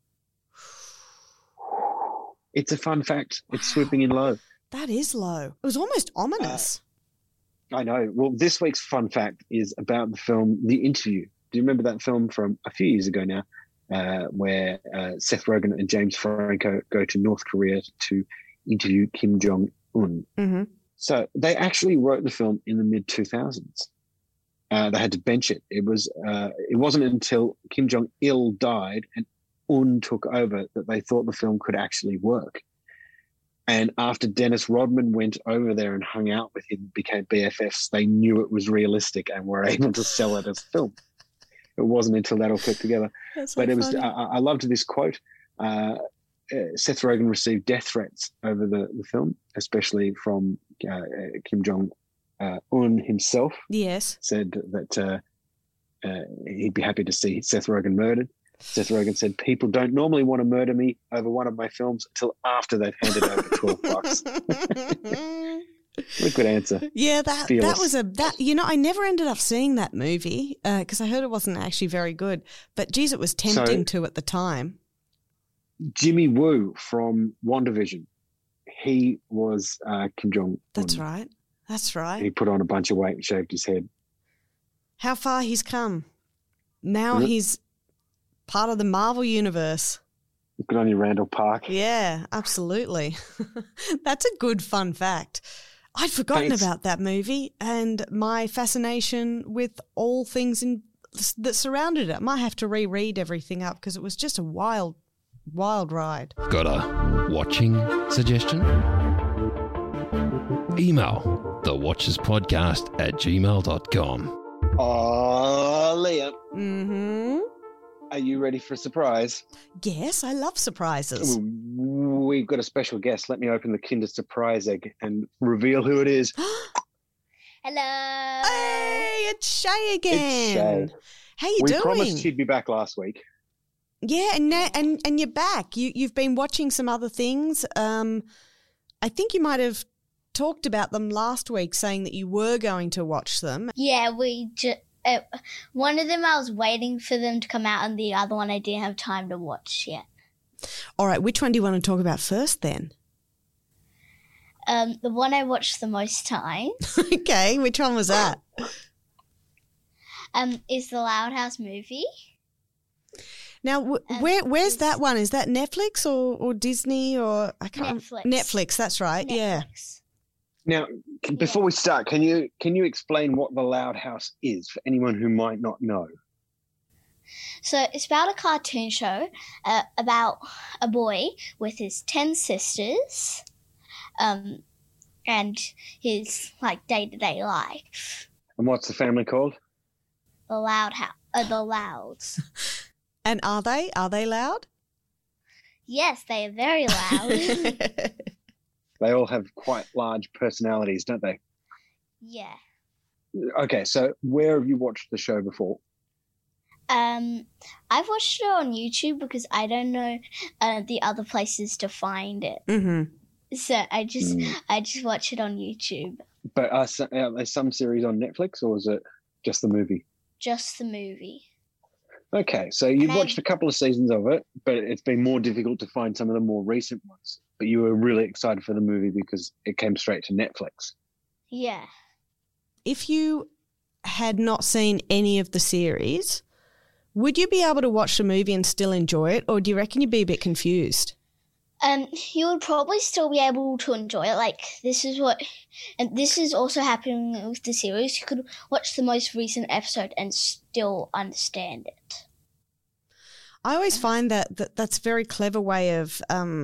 It's a fun fact. It's swooping in low.
That is low. It was almost ominous.
I know. Well, this week's fun fact is about the film The Interview. Do you remember that film from a few years ago now, uh, where uh, Seth Rogen and James Franco go to North Korea to interview Kim Jong-un?
Mm-hmm.
So they actually wrote the film in the mid two thousands. Uh, they had to bench it. It was. Uh, it wasn't until Kim Jong-il died and Un took over that they thought the film could actually work. And after Dennis Rodman went over there and hung out with him, became B F Fs, they knew it was realistic and were able to sell it as a film. It wasn't until that all clicked together.
That's so
but it was.
funny.
I, I loved this quote. Uh, uh, Seth Rogen received death threats over the, the film, especially from uh, Kim Jong-un himself.
Yes.
Said that uh, uh, he'd be happy to see Seth Rogen murdered. Seth Rogen said, people don't normally want to murder me over one of my films until after they've handed over twelve bucks. What a good answer.
Yeah, that
Fearless.
that was a that you know I never ended up seeing that movie because I heard it wasn't actually very good. But geez, it was tempting
So-
to at the time.
Jimmy Woo from WandaVision, he was uh, Kim Jong-un.
That's right. That's right.
He put on a bunch of weight and shaved his head.
How far he's come. Now
Mhm.
he's part of the Marvel universe.
Good on you, Randall Park.
Yeah, absolutely. That's a good fun fact. I'd forgotten
Thanks.
about that movie and my fascination with all things in, that surrounded it. I might have to reread everything up because it was just a wild, wild ride.
Got a watching suggestion? Email the watchers podcast at gmail dot com.
Oh, Leah,
Mm-hmm.
are you ready for a surprise?
Yes, I love surprises.
We've got a special guest. Let me open the Kinder Surprise egg and reveal who it is.
Hello.
Hey, it's Shay again.
It's Shay.
How you
we
doing?
promised she'd be back last week.
Yeah, and now, and and you're back. You you've been watching some other things. Um, I think you might have talked about them last week, saying that you were going to watch them.
Yeah, we just uh, one of them I was waiting for them to come out, and the other one I didn't have time to watch yet.
All right, which one do you want to talk about first, then?
Um, the one I watched the most time
Okay, which one was that?
um is the Loud House movie.
Now, w-
Um,
where where's
it's-
that one? Is that Netflix or, or Disney or I can't
Netflix.
Netflix, that's right. Yeah.
Netflix.
Now, c- before we start, can you can you explain what the Loud House is for anyone who might not know?
So it's about a cartoon show uh, about a boy with his ten sisters, um, and his like day to day life.
And what's the family called?
The Loud House, uh, the Louds.
And are they are they loud?
Yes, they are very loud.
They all have quite large personalities, don't they?
Yeah.
Okay, so where have you watched the show before?
Um, I've watched it on YouTube because I don't know uh, the other places to find it.
Mm-hmm.
So I just
Mm.
I just watch it on YouTube.
But are some, are there some series on Netflix, or is it just the movie?
Just the movie.
Okay, so you've
And-
watched a couple of seasons of it, but it's been more difficult to find some of the more recent ones. But you were really excited for the movie because it came straight to Netflix.
Yeah.
If you had not seen any of the series, would you be able to watch the movie and still enjoy it, or do you reckon you'd be a bit confused?
Um, you would probably still be able to enjoy it. Like this is what, and this is also happening with the series. You could watch the most recent episode and still understand it.
I always find that, that that's a very clever way of um,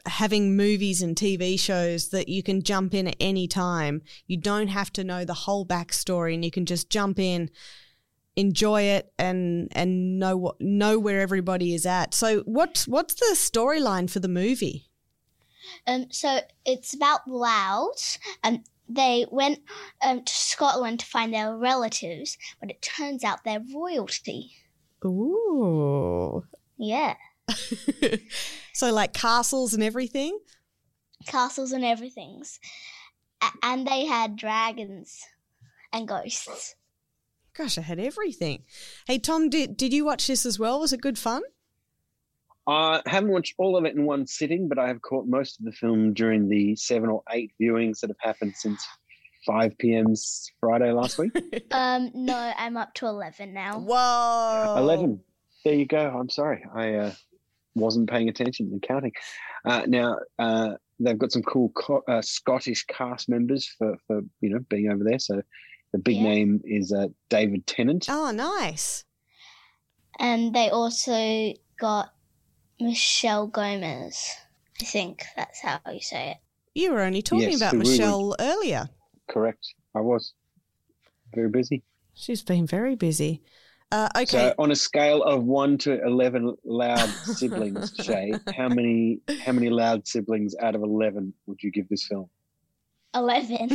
having movies and T V shows that you can jump in at any time. You don't have to know the whole backstory, and you can just jump in, enjoy it, and and know what know where everybody is at. So what's what's the storyline for the movie?
Um, so it's about Louds, and they went um, to Scotland to find their relatives, but it turns out they're royalty.
Ooh.
Yeah.
So like castles and everything?
Castles and everything's. A- and they had dragons and ghosts.
Gosh, I had everything. Hey, Tom, did, did you watch this as well? Was it good fun?
I haven't watched all of it in one sitting, but I have caught most of the film during the seven or eight viewings that have happened since five p.m. Friday last week.
Um, no, I'm up to eleven now.
Whoa.
eleven. There you go. I'm sorry. I uh, wasn't paying attention and counting. Uh, now, uh, they've got some cool co- uh, Scottish cast members for, for, you know, being over there. So the big
Yeah.
name is uh, David Tennant.
Oh, nice.
And they also got Michelle Gomez. I think that's how you say it.
You were only talking
Yes,
about
we were-
Michelle earlier.
Correct. I was very busy.
She's been very busy. Uh, okay.
So on a scale of one to eleven loud siblings, Shay, how many how many loud siblings out of eleven would you give this film?
eleven.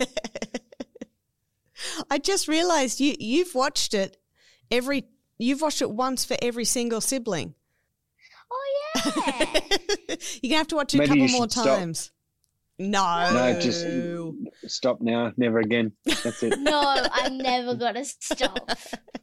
I just realised you you've watched it every you've watched it once for every single sibling.
Oh, yeah.
You're gonna have to watch it a
Maybe
couple
you
more
should stop.
times. No.
No, just stop now. Never again. That's it.
No, I'm never going to stop.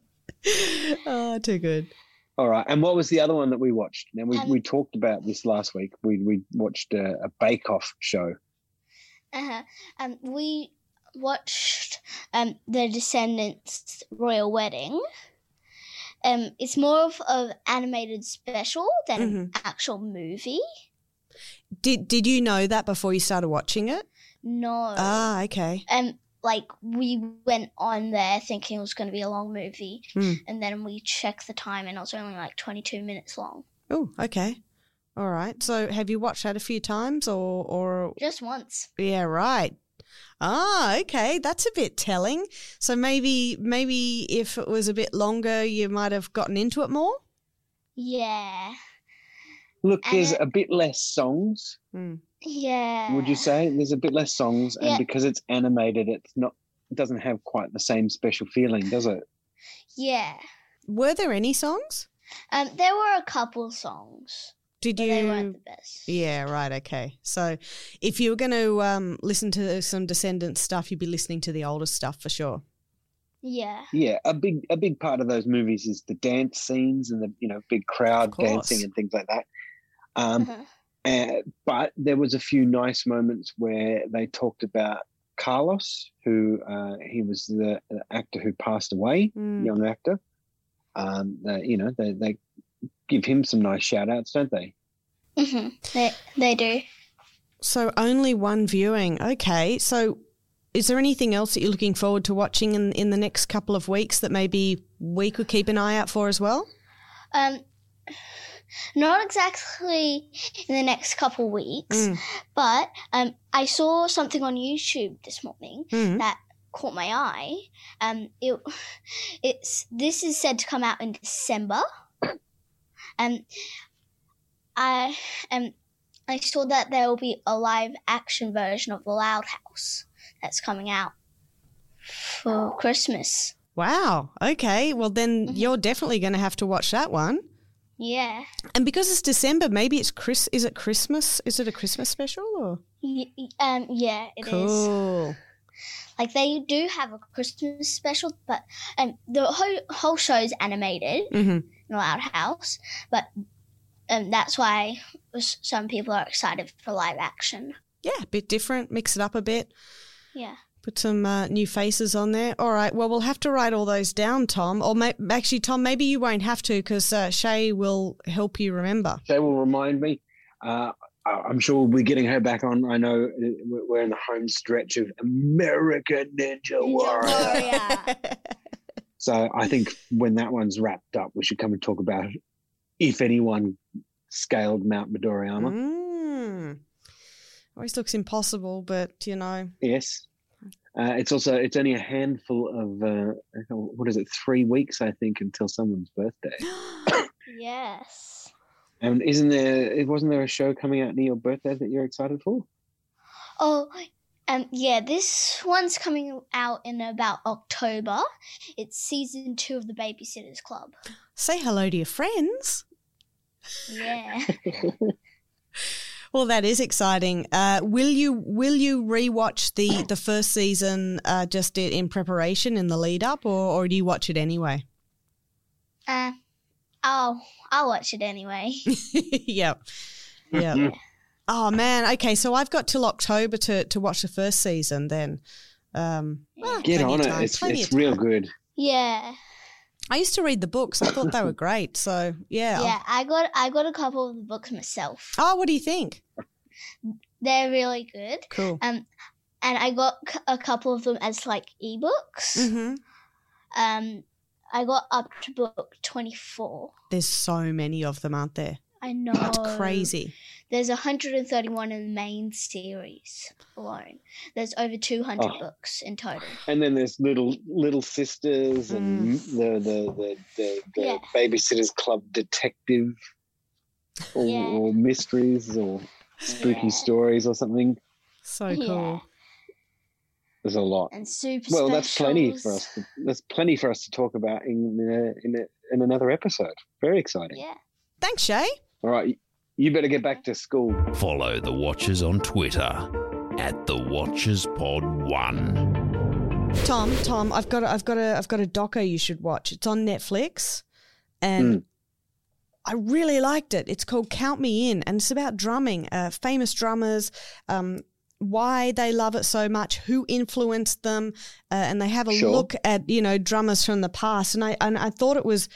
Oh, too good.
All right. And what was the other one that we watched? Now we,
Um,
we talked about this last week. We we watched a, a Bake Off show.
Uh-huh. Um, we watched um, The Descendants Royal Wedding. Um, it's more of an animated special than an actual movie.
Did Did you know that before you started watching it?
No.
Ah, okay.
Um, like, we went on there thinking it was going to be a long movie,
Hmm.
and then we checked the time, and it was only like twenty-two minutes long.
Oh, okay. All right. So, have you watched that a few times, or or
Just once.
yeah, right. Ah, okay. That's a bit telling. So maybe maybe if it was a bit longer, you might have gotten into it more.
Yeah.
Look,
And
there's
it-
a bit less songs.
Mm.
Yeah.
Would you say there's a bit less songs, and
Yeah.
because it's animated, it's not. It doesn't have quite the same special feeling, does it?
Yeah.
Were there any songs?
Um, there were a couple songs,
Did
but
you?
they weren't the best.
Yeah, right. Okay. So, if you were going to um, listen to some Descendants stuff, you'd be listening to the older stuff for sure.
Yeah.
Yeah, a big a big part of those movies is the dance scenes and the you know big crowd
Of course.
dancing and things like that. Um,
Uh-huh.
Uh, but there was a few nice moments where they talked about Carlos, who uh, he was the, the actor who passed away,
Mm.
young actor. Um, they, you know, they, they give him some nice shout outs, don't they?
hmm They they do.
So only one viewing. Okay. So is there anything else that you're looking forward to watching in, in the next couple of weeks that maybe we could keep an eye out for as well?
Um, not exactly in the next couple weeks,
Mm.
but um, I saw something on YouTube this morning
Mm.
that caught my eye. Um, it it's this is said to come out in December. Um, I um I saw that there will be a live action version of The Loud House that's coming out for Christmas.
Wow. Okay. Well, then
Mhm.
you're definitely going to have to watch that one.
Yeah.
And because it's December, maybe it's Chris. Is it Christmas? Is it a Christmas special or?
Y- y- um, yeah, it is.
Cool.
Like, they do have a Christmas special, but um, the whole whole show's animated
Mm-hmm.
in a Loud House, but um, that's why s- some people are excited for live action.
Yeah, a bit different. Mix it up a bit.
Yeah.
Put some uh, new faces on there. All right. Well, we'll have to write all those down, Tom. Or may- actually, Tom, maybe you won't have to because uh, Shay will help you remember.
Shay will remind me. Uh, I- I'm sure we'll be getting her back on. I know we're we're in the home stretch of American Ninja Warrior.
Warrior.
So I think when that one's wrapped up, we should come and talk about, if anyone scaled Mount Midoriyama.
Mm. Always looks impossible, but, you know.
Yes. Uh, it's also, it's only a handful of, uh, what is it, three weeks, I think, until someone's birthday.
Yes.
And isn't there, wasn't there a show coming out near your birthday that you're excited for?
Oh, um, yeah, this one's coming out in about October. It's season two of the Babysitters Club.
Say hello to your friends.
Yeah.
Well, that is exciting. Uh, will you will you rewatch the the first season uh, just in preparation in the lead up, or, or do you watch it anyway?
Uh, I'll I'll watch it anyway.
Yep. Yeah. Oh man. Okay, so I've got till October to, to watch the first season. Then um, well,
get on it.
Time,
it's it's real good.
Yeah.
I used to read the books. I thought they were great. So yeah.
Yeah, I got I got a couple of the books myself.
Oh, what do you think?
They're really good.
Cool.
Um, and I got c- a couple of them as like ebooks.
Mm-hmm.
Um, I got up to book twenty-four.
There's so many of them, aren't there?
I know.
It's crazy.
There's one hundred thirty-one in the main series alone. There's over two hundred
Oh.
books in total.
And then there's little little sisters and the the the the, the
Yeah.
Babysitters Club detective or,
Yeah.
or mysteries or spooky
Yeah.
stories or something.
So
Yeah.
cool.
There's a lot.
And super
Well, that's plenty for
specials.
us. To, that's plenty for us to talk about in uh, in a, in another episode. Very exciting.
Yeah.
Thanks, Shay.
All right, you better get back to school.
Follow the Watchers on Twitter at the Watchers Pod One.
Tom, Tom, I've got a, I've got a I've got a doco you should watch. It's on Netflix, and
Mm.
I really liked it. It's called Count Me In, and it's about drumming, uh, famous drummers, um, why they love it so much, who influenced them, uh, and they have a
Sure.
look at, you know, drummers from the past. And I and I thought it was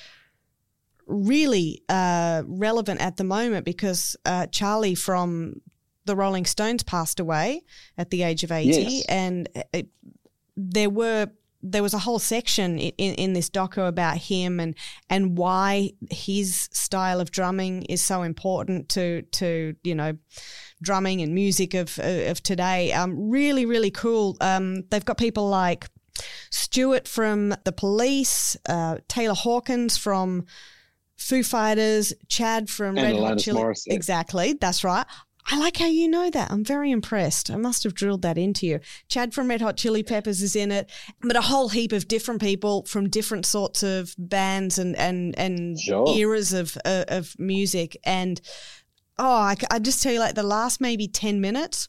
really uh, relevant at the moment because uh, Charlie from the Rolling Stones passed away at the age of eighty,
Yes.
and it, there were there was a whole section in, in, in this doco about him and and why his style of drumming is so important to to you know drumming and music of of today. Um, really, really cool. Um, they've got people like Stewart from The Police, uh, Taylor Hawkins from Foo Fighters, Chad from
And
Red Hot
Alanis
Chili.
Morissette.
Exactly, that's right. I like how you know that. I'm very impressed. I must have drilled that into you. Chad from Red Hot Chili Peppers is in it, but a whole heap of different people from different sorts of bands and and and
Sure.
eras of uh, of music. And oh, I, c- I just tell you, like the last maybe ten minutes,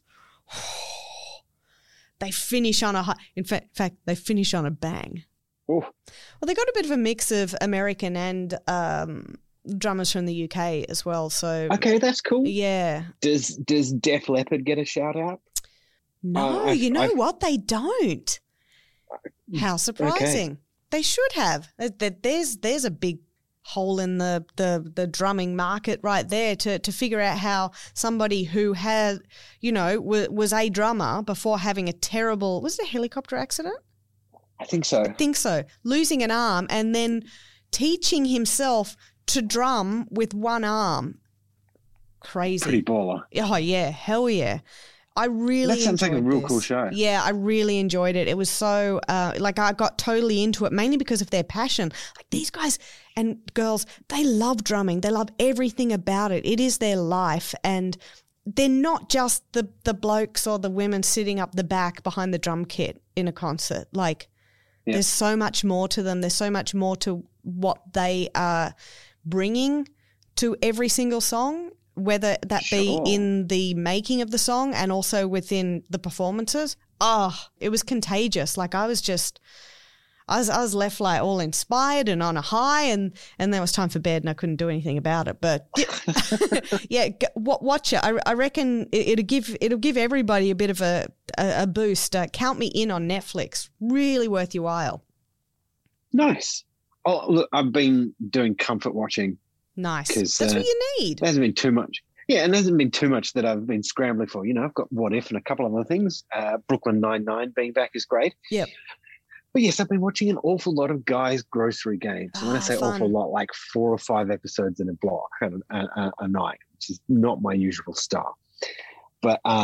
they finish on a high. In fact, in fact, they finish on a bang.
Oh,
Well, they got a bit of a mix of American and um, drummers from the U K as well. So
okay, that's cool.
yeah.
Does Does Def Leppard get a shout out?
No,
Uh, I've-
you know
I've-
what? They don't. How surprising. They should have. There- there- There's there's a big hole in the, the, the drumming market right there to, to figure out how somebody who had, you know, w- was a drummer before having a terrible, was it a helicopter accident?
I think so.
I think so. Losing an arm and then teaching himself to drum with one arm. Crazy.
Pretty baller.
Oh, yeah. Hell yeah. I really
That sounds like a
enjoyed
real
this.
cool show.
Yeah, I really enjoyed it. It was so, uh, like, I got totally into it, mainly because of their passion. Like, these guys and girls, they love drumming. They love everything about it. It is their life. And they're not just the, the blokes or the women sitting up the back behind the drum kit in a concert. Like,
Yeah.
there's so much more to them. There's so much more to what they are bringing to every single song, whether that
Sure.
be in the making of the song and also within the performances. Oh, it was contagious. Like I was just, I was, I was left like all inspired and on a high, and and then it was time for bed and I couldn't do anything about it. But yeah, yeah g- wa- watch it. I, I reckon it, it'll give it'll give everybody a bit of a a, a boost. Uh, Count Me In on Netflix. Really worth your while.
Nice. Oh, look, I've been doing comfort watching.
Nice.
'Cause,
That's
uh,
what you need.
There hasn't been too much. Yeah, and there hasn't been too much that I've been scrambling for. You know, I've got What If and a couple of other things. Uh, Brooklyn Nine-Nine being back is great.
Yep.
But yes, I've been watching an awful lot of Guys Grocery Games. And when I
Ah,
say
fun.
awful lot, like four or five episodes in a block a, a, a, a night, which is not my usual style. But uh,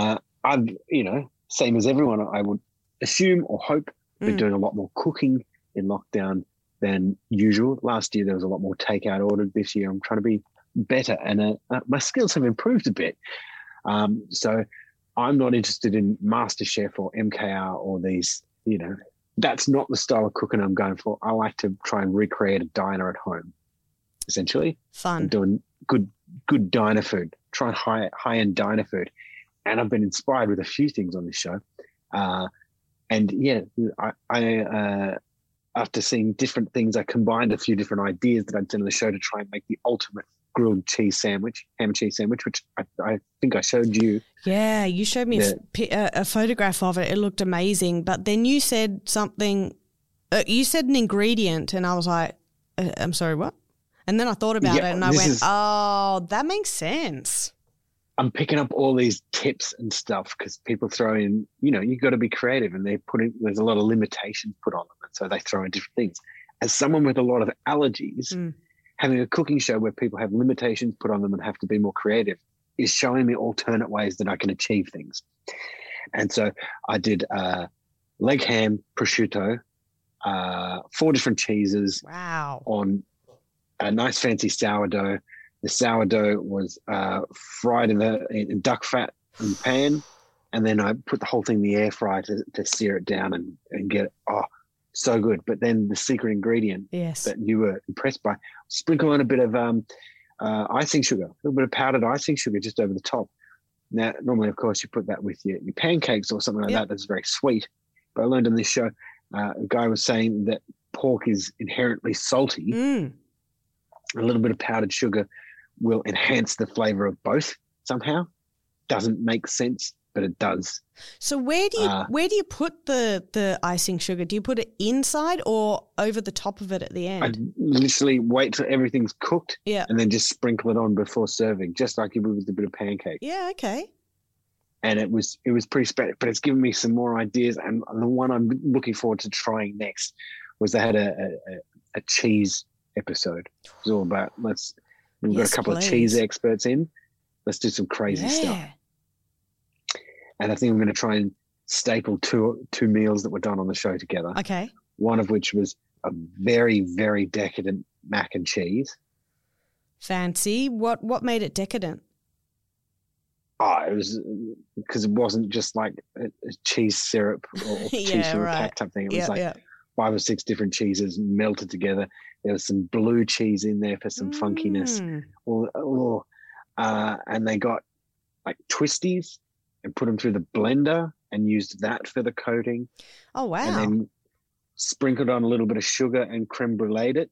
I've, you know, same as everyone, I would assume or hope, been
Mm.
doing a lot more cooking in lockdown than usual. Last year there was a lot more takeout ordered. This year I'm trying to be better, and uh, uh, my skills have improved a bit. Um, so I'm not interested in MasterChef or M K R or these, you know, that's not the style of cooking I'm going for. I like to try and recreate a diner at home, essentially. I'm
Fun.
doing good, good diner food, trying high, high-end diner food. And I've been inspired with a few things on this show. Uh, and yeah, I, I uh, after seeing different things, I combined a few different ideas that I'd done on the show to try and make the ultimate grilled cheese sandwich, ham and cheese sandwich, which I, I think I showed you.
Yeah, you showed me a,
Yeah.
pi- a, a photograph of it. It looked amazing. But then you said something, uh, you said an ingredient, and I was like, uh, I'm sorry, what? And then I thought about
Yeah,
it, and I
this
went,
is-
oh, that makes sense.
I'm picking up all these tips and stuff because people throw in, you know, you've got to be creative, and they put in, there's a lot of limitations put on them. And so they throw in different things. As someone with a lot of allergies,
Mm.
having a cooking show where people have limitations put on them and have to be more creative is showing me alternate ways that I can achieve things. And so I did uh, leg ham, prosciutto, uh, four different cheeses
Wow.
on a nice fancy sourdough. The sourdough was uh, fried in the in duck fat in the pan, and then I put the whole thing in the air fryer to, to sear it down and, and get it. Oh, so good. But then the secret ingredient
Yes.
that you were impressed by, sprinkle on a bit of um, uh, icing sugar, a little bit of powdered icing sugar just over the top. Now, normally, of course, you put that with your, your pancakes or something like
Yep.
that. That's very sweet. But I learned on this show, uh, a guy was saying that pork is inherently salty.
Mm.
A little bit of powdered sugar will enhance the flavor of both somehow. Doesn't make sense, but it does.
So where do you
Uh,
where do you put the, the icing sugar? Do you put it inside or over the top of it at the
I
end?
literally wait till everything's cooked
Yeah.
and then just sprinkle it on before serving, just like you would with a bit of pancake.
Yeah, okay.
And it was it was pretty special, but it's given me some more ideas. And the one I'm looking forward to trying next was they had a a, a cheese episode. It was all about let's we've
Yes,
got a couple
please.
of cheese experts in. Let's do some crazy
yeah.
stuff. And I think I'm going to try and staple two two meals that were done on the show together.
Okay.
One of which was a very, very decadent mac and cheese.
Fancy. What what made it decadent?
Oh, it was because it wasn't just like a, a cheese syrup or cheese
Yeah,
from
right.
a pack type thing. It was
Yeah,
like
yeah.
five or six different cheeses melted together. There was some blue cheese in there for some funkiness.
Mm.
Oh, oh. Uh, and they got like twisties and put them through the blender and used that for the coating.
Oh wow.
And then sprinkled on a little bit of sugar and creme brulee it.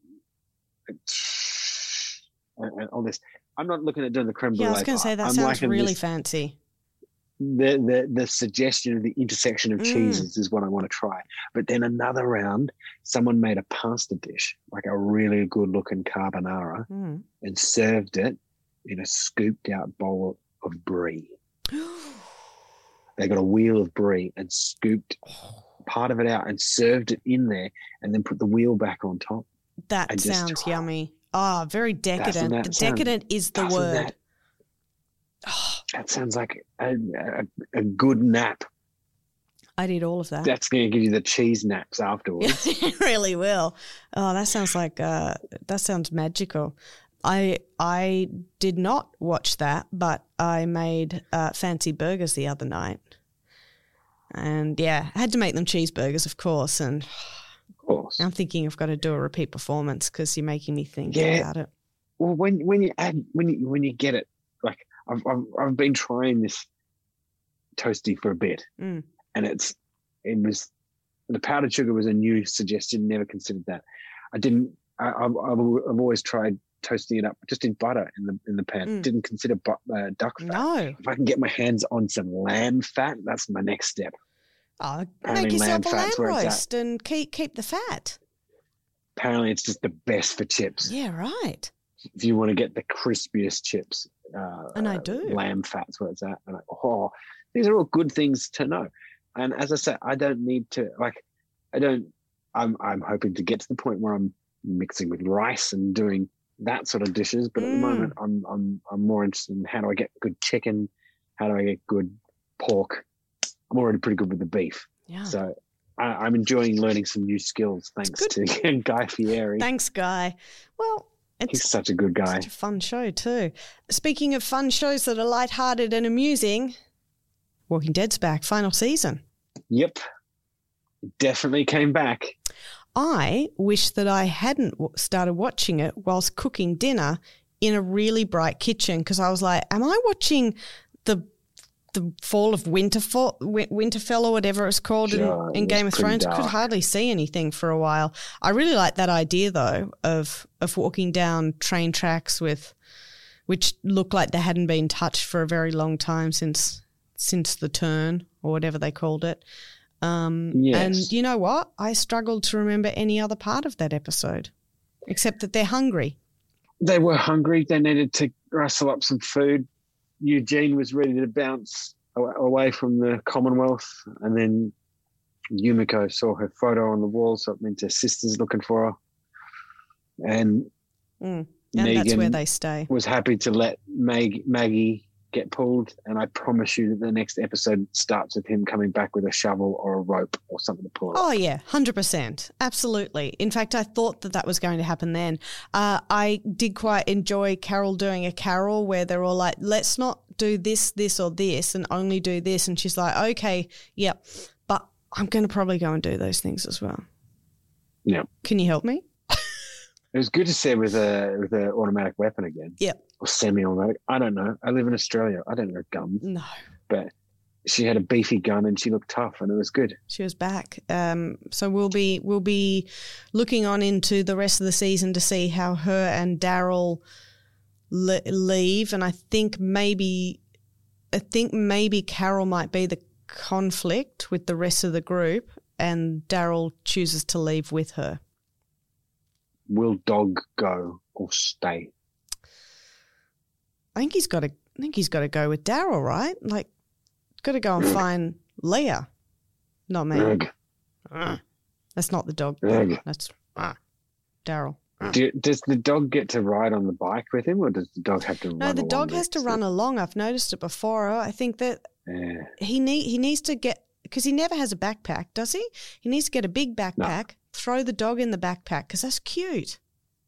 And, and all this. I'm not looking at doing the creme brulee.
yeah, I was going to say that
I'm
sounds
liking
really
this-
fancy.
The, the the suggestion of the intersection of
Mm.
cheeses is what I want to try. But then another round, someone made a pasta dish, like a really good looking carbonara,
Mm.
and served it in a scooped out bowl of brie. They got a wheel of brie and scooped part of it out and served it in there, and then put the wheel back on top.
That
I just-
sounds yummy. Ah, very decadent.
that
The
sound-
decadent is the
doesn't
word.
that- That sounds like a, a, a good nap.
I'd eat all of that.
That's going to give you the cheese naps afterwards.
It really will. Oh, that sounds like uh, that sounds magical. I I did not watch that, but I made uh, fancy burgers the other night, and yeah, I had to make them cheeseburgers, of course. And
Of course.
I'm thinking I've got to do a repeat performance because you're making me think
Yeah.
about it.
Well, when when you add when you when you get it, like I've I've, I've been trying this toasty for a bit,
Mm.
and it's it was the powdered sugar was a new suggestion. Never considered that. I didn't. I, I've I've I've always tried toasting it up just in butter in the in the pan.
Mm.
Didn't consider bu- uh, duck fat.
No,
If I can get my hands on some lamb fat, that's my next step.
oh,
Apparently
make yourself
lamb
a lamb
fat's where it's at.
roast and keep keep the fat.
Apparently, it's just the best for chips.
Yeah, right.
If you want to get the crispiest chips, uh,
And I do.
lamb fat's where it's at. And I, oh, these are all good things to know. And as I said, I don't need to like. I don't. I'm I'm hoping to get to the point where I'm mixing with rice and doing that sort of dishes. But at the
Mm.
moment, I'm I'm I'm more interested in how do I get good chicken, how do I get good pork. I'm already pretty good with the beef.
Yeah.
So I, I'm enjoying learning some new skills thanks to Guy Fieri.
Thanks, Guy. Well, it's
He's such a good guy.
such a fun show too. Speaking of fun shows that are lighthearted and amusing, Walking Dead's back, final season.
Yep. Definitely came back.
I wish that I hadn't w- started watching it whilst cooking dinner in a really bright kitchen, because I was like, am I watching the the fall of Winterfell, Winterfell or whatever it's called
Sure,
in, in
it
Game
was
of
pretty
Thrones? Could
dark.
hardly see anything for a while. I really like that idea though of of walking down train tracks with, which look like they hadn't been touched for a very long time since since the turn or whatever they called it. Um,
Yes.
And you know what? I struggled to remember any other part of that episode, except that they're hungry.
They were hungry. They needed to rustle up some food. Eugene was ready to bounce aw- away from the Commonwealth. And then Yumiko saw her photo on the wall, so it meant her sister's looking for her. And
Mm. And
Megan
that's where they stay.
was happy to let Mag- Maggie get pulled. And I promise you that the next episode starts with him coming back with a shovel or a rope or something to pull it.
Oh, yeah, one hundred percent. Absolutely. In fact, I thought that that was going to happen then. Uh, I did quite enjoy Carol doing a carol where they're all like, let's not do this, this or this and only do this. And she's like, okay, yep, but I'm going to probably go and do those things as well.
Yeah.
Can you help me?
It was good to see her with a with an automatic weapon again.
Yep.
Or semi-automatic. I don't know. I live in Australia. I don't know guns.
No.
But she had a beefy gun and she looked tough and it was good.
She was back. Um, so we'll be we'll be looking on into the rest of the season to see how her and Daryl le- leave, and I think maybe I think maybe Carol might be the conflict with the rest of the group, and Daryl chooses to leave with her.
Will Dog go or stay?
I think he's got to. I think he's got to go with Daryl, right? Like, got to go and find Leah, not me.
Ugh.
Uh, that's not the dog.
Ugh.
That's uh, Daryl.
Do, does the dog get to ride on the bike with him or does the dog have to run
No, the
along
dog has
next
to run along. I've noticed it before. I think that
Yeah.
he need he needs to get, because he never has a backpack, does he? He needs to get a big backpack, throw the dog in the backpack, because that's cute.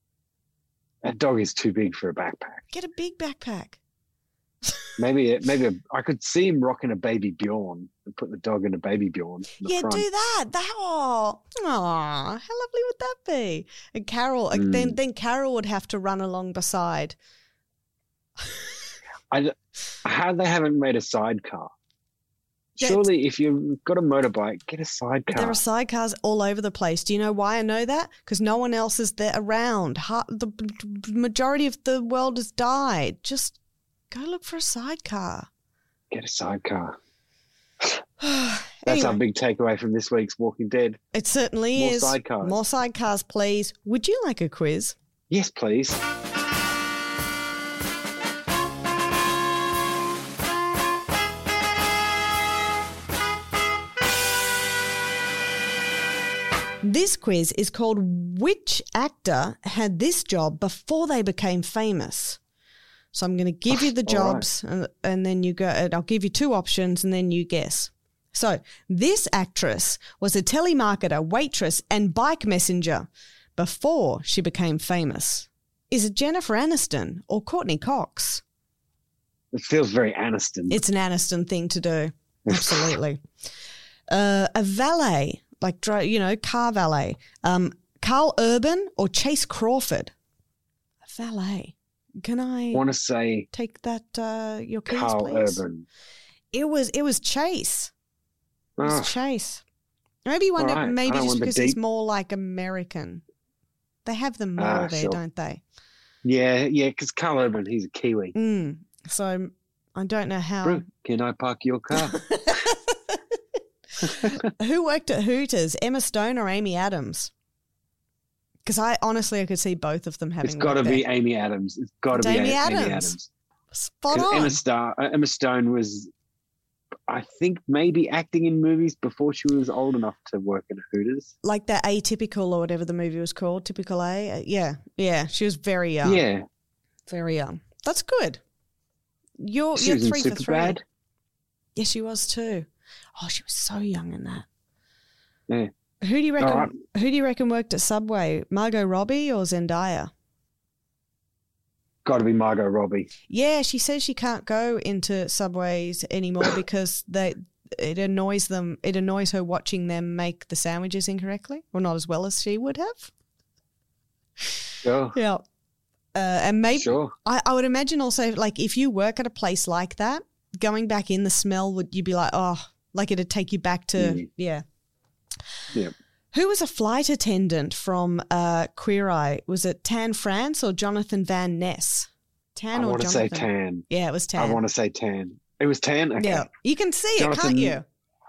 That dog is too big for a backpack.
Get a big backpack.
Maybe maybe a, I could see him rocking a baby Bjorn and put the dog in a baby Bjorn in the
Yeah,
front.
do that. That oh, aw, how lovely would that be? And Carol, like,
Mm.
then then Carol would have to run along beside.
I, how they haven't made a sidecar?
Yeah,
Surely, if you've got a motorbike, get a sidecar.
There are sidecars all over the place. Do you know why I know that? Because no one else is there around. Ha- the b- b- majority of the world has died. Just go look for a sidecar.
Get a sidecar. That's
Anyway,
our big takeaway from this week's Walking Dead.
it certainly
More
is.
sidecars.
More sidecars, please. Would you like a quiz?
Yes, please.
This quiz is called Which Actor Had This Job Before They Became Famous? So I'm going to give you the
All right.
jobs and, and then you go, and I'll give you two options and then you guess. So this actress was a telemarketer, waitress and bike messenger before she became famous. Is it Jennifer Aniston or Courtney Cox?
It feels very Aniston.
It's an Aniston thing to do. Absolutely. uh, a valet, like, dri- you know, car valet. Um, Carl Urban or Chase Crawford? A valet. Can I
I want to say
take that, uh, your keys,
Carl
please?
Urban.
It was, it was Chase. It was
Ah,
Chase. Maybe you wonder,
All right. I
maybe
don't
just
want the
because he's
deep-
more like American. They have them more
Ah,
there,
sure.
don't they?
yeah, yeah, because Carl Urban, he's a Kiwi.
Mm. So I don't know how.
Bro, can I park your car?
Who worked at Hooters, Emma Stone or Amy Adams? Because I honestly, I could see both of them having.
It's got to
worked
be
there.
Amy Adams. It's got to be
Amy
A-
Adams.
Amy Adams.
Spot
'Cause
on.
Emma, Star, uh, Emma Stone was, I think, maybe acting in movies before she was old enough to work at Hooters.
Like that Atypical or whatever the movie was called, Typical A. Uh, yeah, yeah. She was very young. Yeah, she was too. Oh, she was so young in that.
Yeah.
Who do you reckon?
All right.
Who do you reckon worked at Subway? Margot Robbie or Zendaya?
Got to be Margot Robbie.
Yeah, she says she can't go into Subways anymore because they it annoys them. It annoys her watching them make the sandwiches incorrectly or not as well as she would have.
Sure.
Yeah, uh, and maybe
Sure.
I, I would imagine also like if you work at a place like that, going back in, the smell would you'd be like, oh, like it'd take you back to
Mm.
yeah.
Yeah.
Who was a flight attendant from uh, Queer Eye? Was it Tan France or Jonathan Van Ness? Tan
I
or
want to
Jonathan?
say Tan.
Yeah, it was Tan.
I want to say Tan. It was Tan? Okay.
Yeah, you can see it,
Jonathan-
can't you?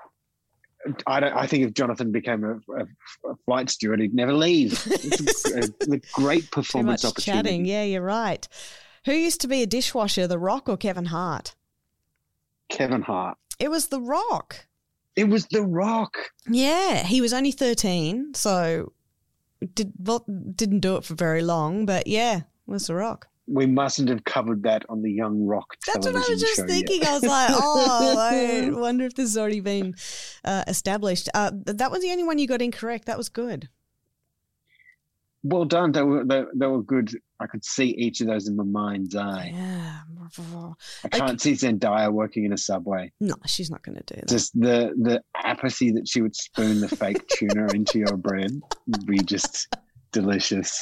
I don't. I think if Jonathan became a, a, a flight steward, he'd never leave. It's a, a, a great
Too
performance
much
opportunity.
chatting. Yeah, you're right. Who used to be a dishwasher, The Rock or Kevin Hart?
Kevin Hart.
It was The Rock.
It was The Rock.
Yeah, he was only thirteen, so did well, didn't do it for very long, but yeah, it was The Rock.
We mustn't have covered that on the Young Rock
That's what
television
I was just
show
thinking.
yet.
I was like, oh, I wonder if this has already been uh, established. Uh, that was the only one you got incorrect. That was good.
Well done. They were they, they were good. I could see each of those in my mind's eye.
Yeah.
I can't see Zendaya working in a Subway.
No, she's not going to do that.
Just the the apathy that she would spoon the fake tuna into your bread would be just delicious.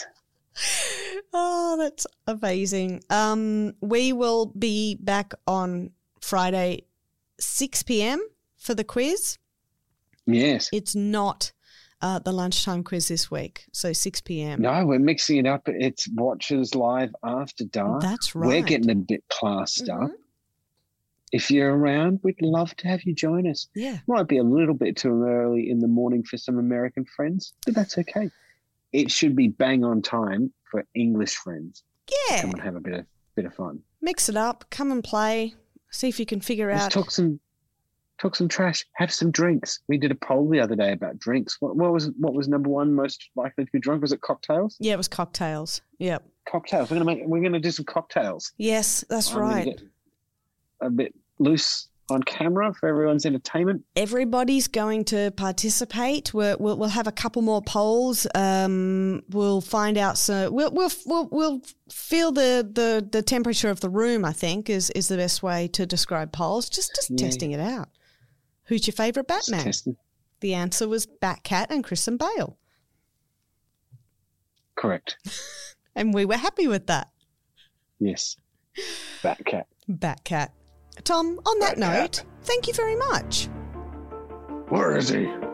Oh, that's amazing. Um, we will be back on Friday, six p.m. for the quiz.
Yes.
It's not uh, the lunchtime quiz this week, so six p.m.
No, we're mixing it up. It's Watchers Live After Dark.
That's right.
We're getting a bit classed
Mhm.
up. If you're around, we'd love to have you join us.
Yeah.
Might be a little bit too early in the morning for some American friends, but that's okay. It should be bang on time for English friends.
Yeah.
Come and have a bit of bit of fun.
Mix it up. Come and play. See if you can figure
Let's
out.
talk some talk some trash. Have some drinks. We did a poll the other day about drinks. What, what was what was number one most likely to be drunk? Was it cocktails?
Yeah, it was cocktails. Yep.
Cocktails. We're gonna make. We're gonna do some cocktails.
Yes, that's
I'm gonna
right.
get a bit loose on camera for everyone's entertainment.
Everybody's going to participate. We're, we'll we'll have a couple more polls. Um, we'll find out. So we'll we'll we'll, we'll feel the, the, the temperature of the room. I think is, is the best way to describe polls. Just just
Yeah.
testing it out. Who's your favourite
Just
Batman?
testing.
The answer was Batcat and Christian Bale,
Correct.
and we were happy with that.
Yes. Batcat.
Batcat. Tom, on that
Batcat.
note, thank you very much.
Where is he?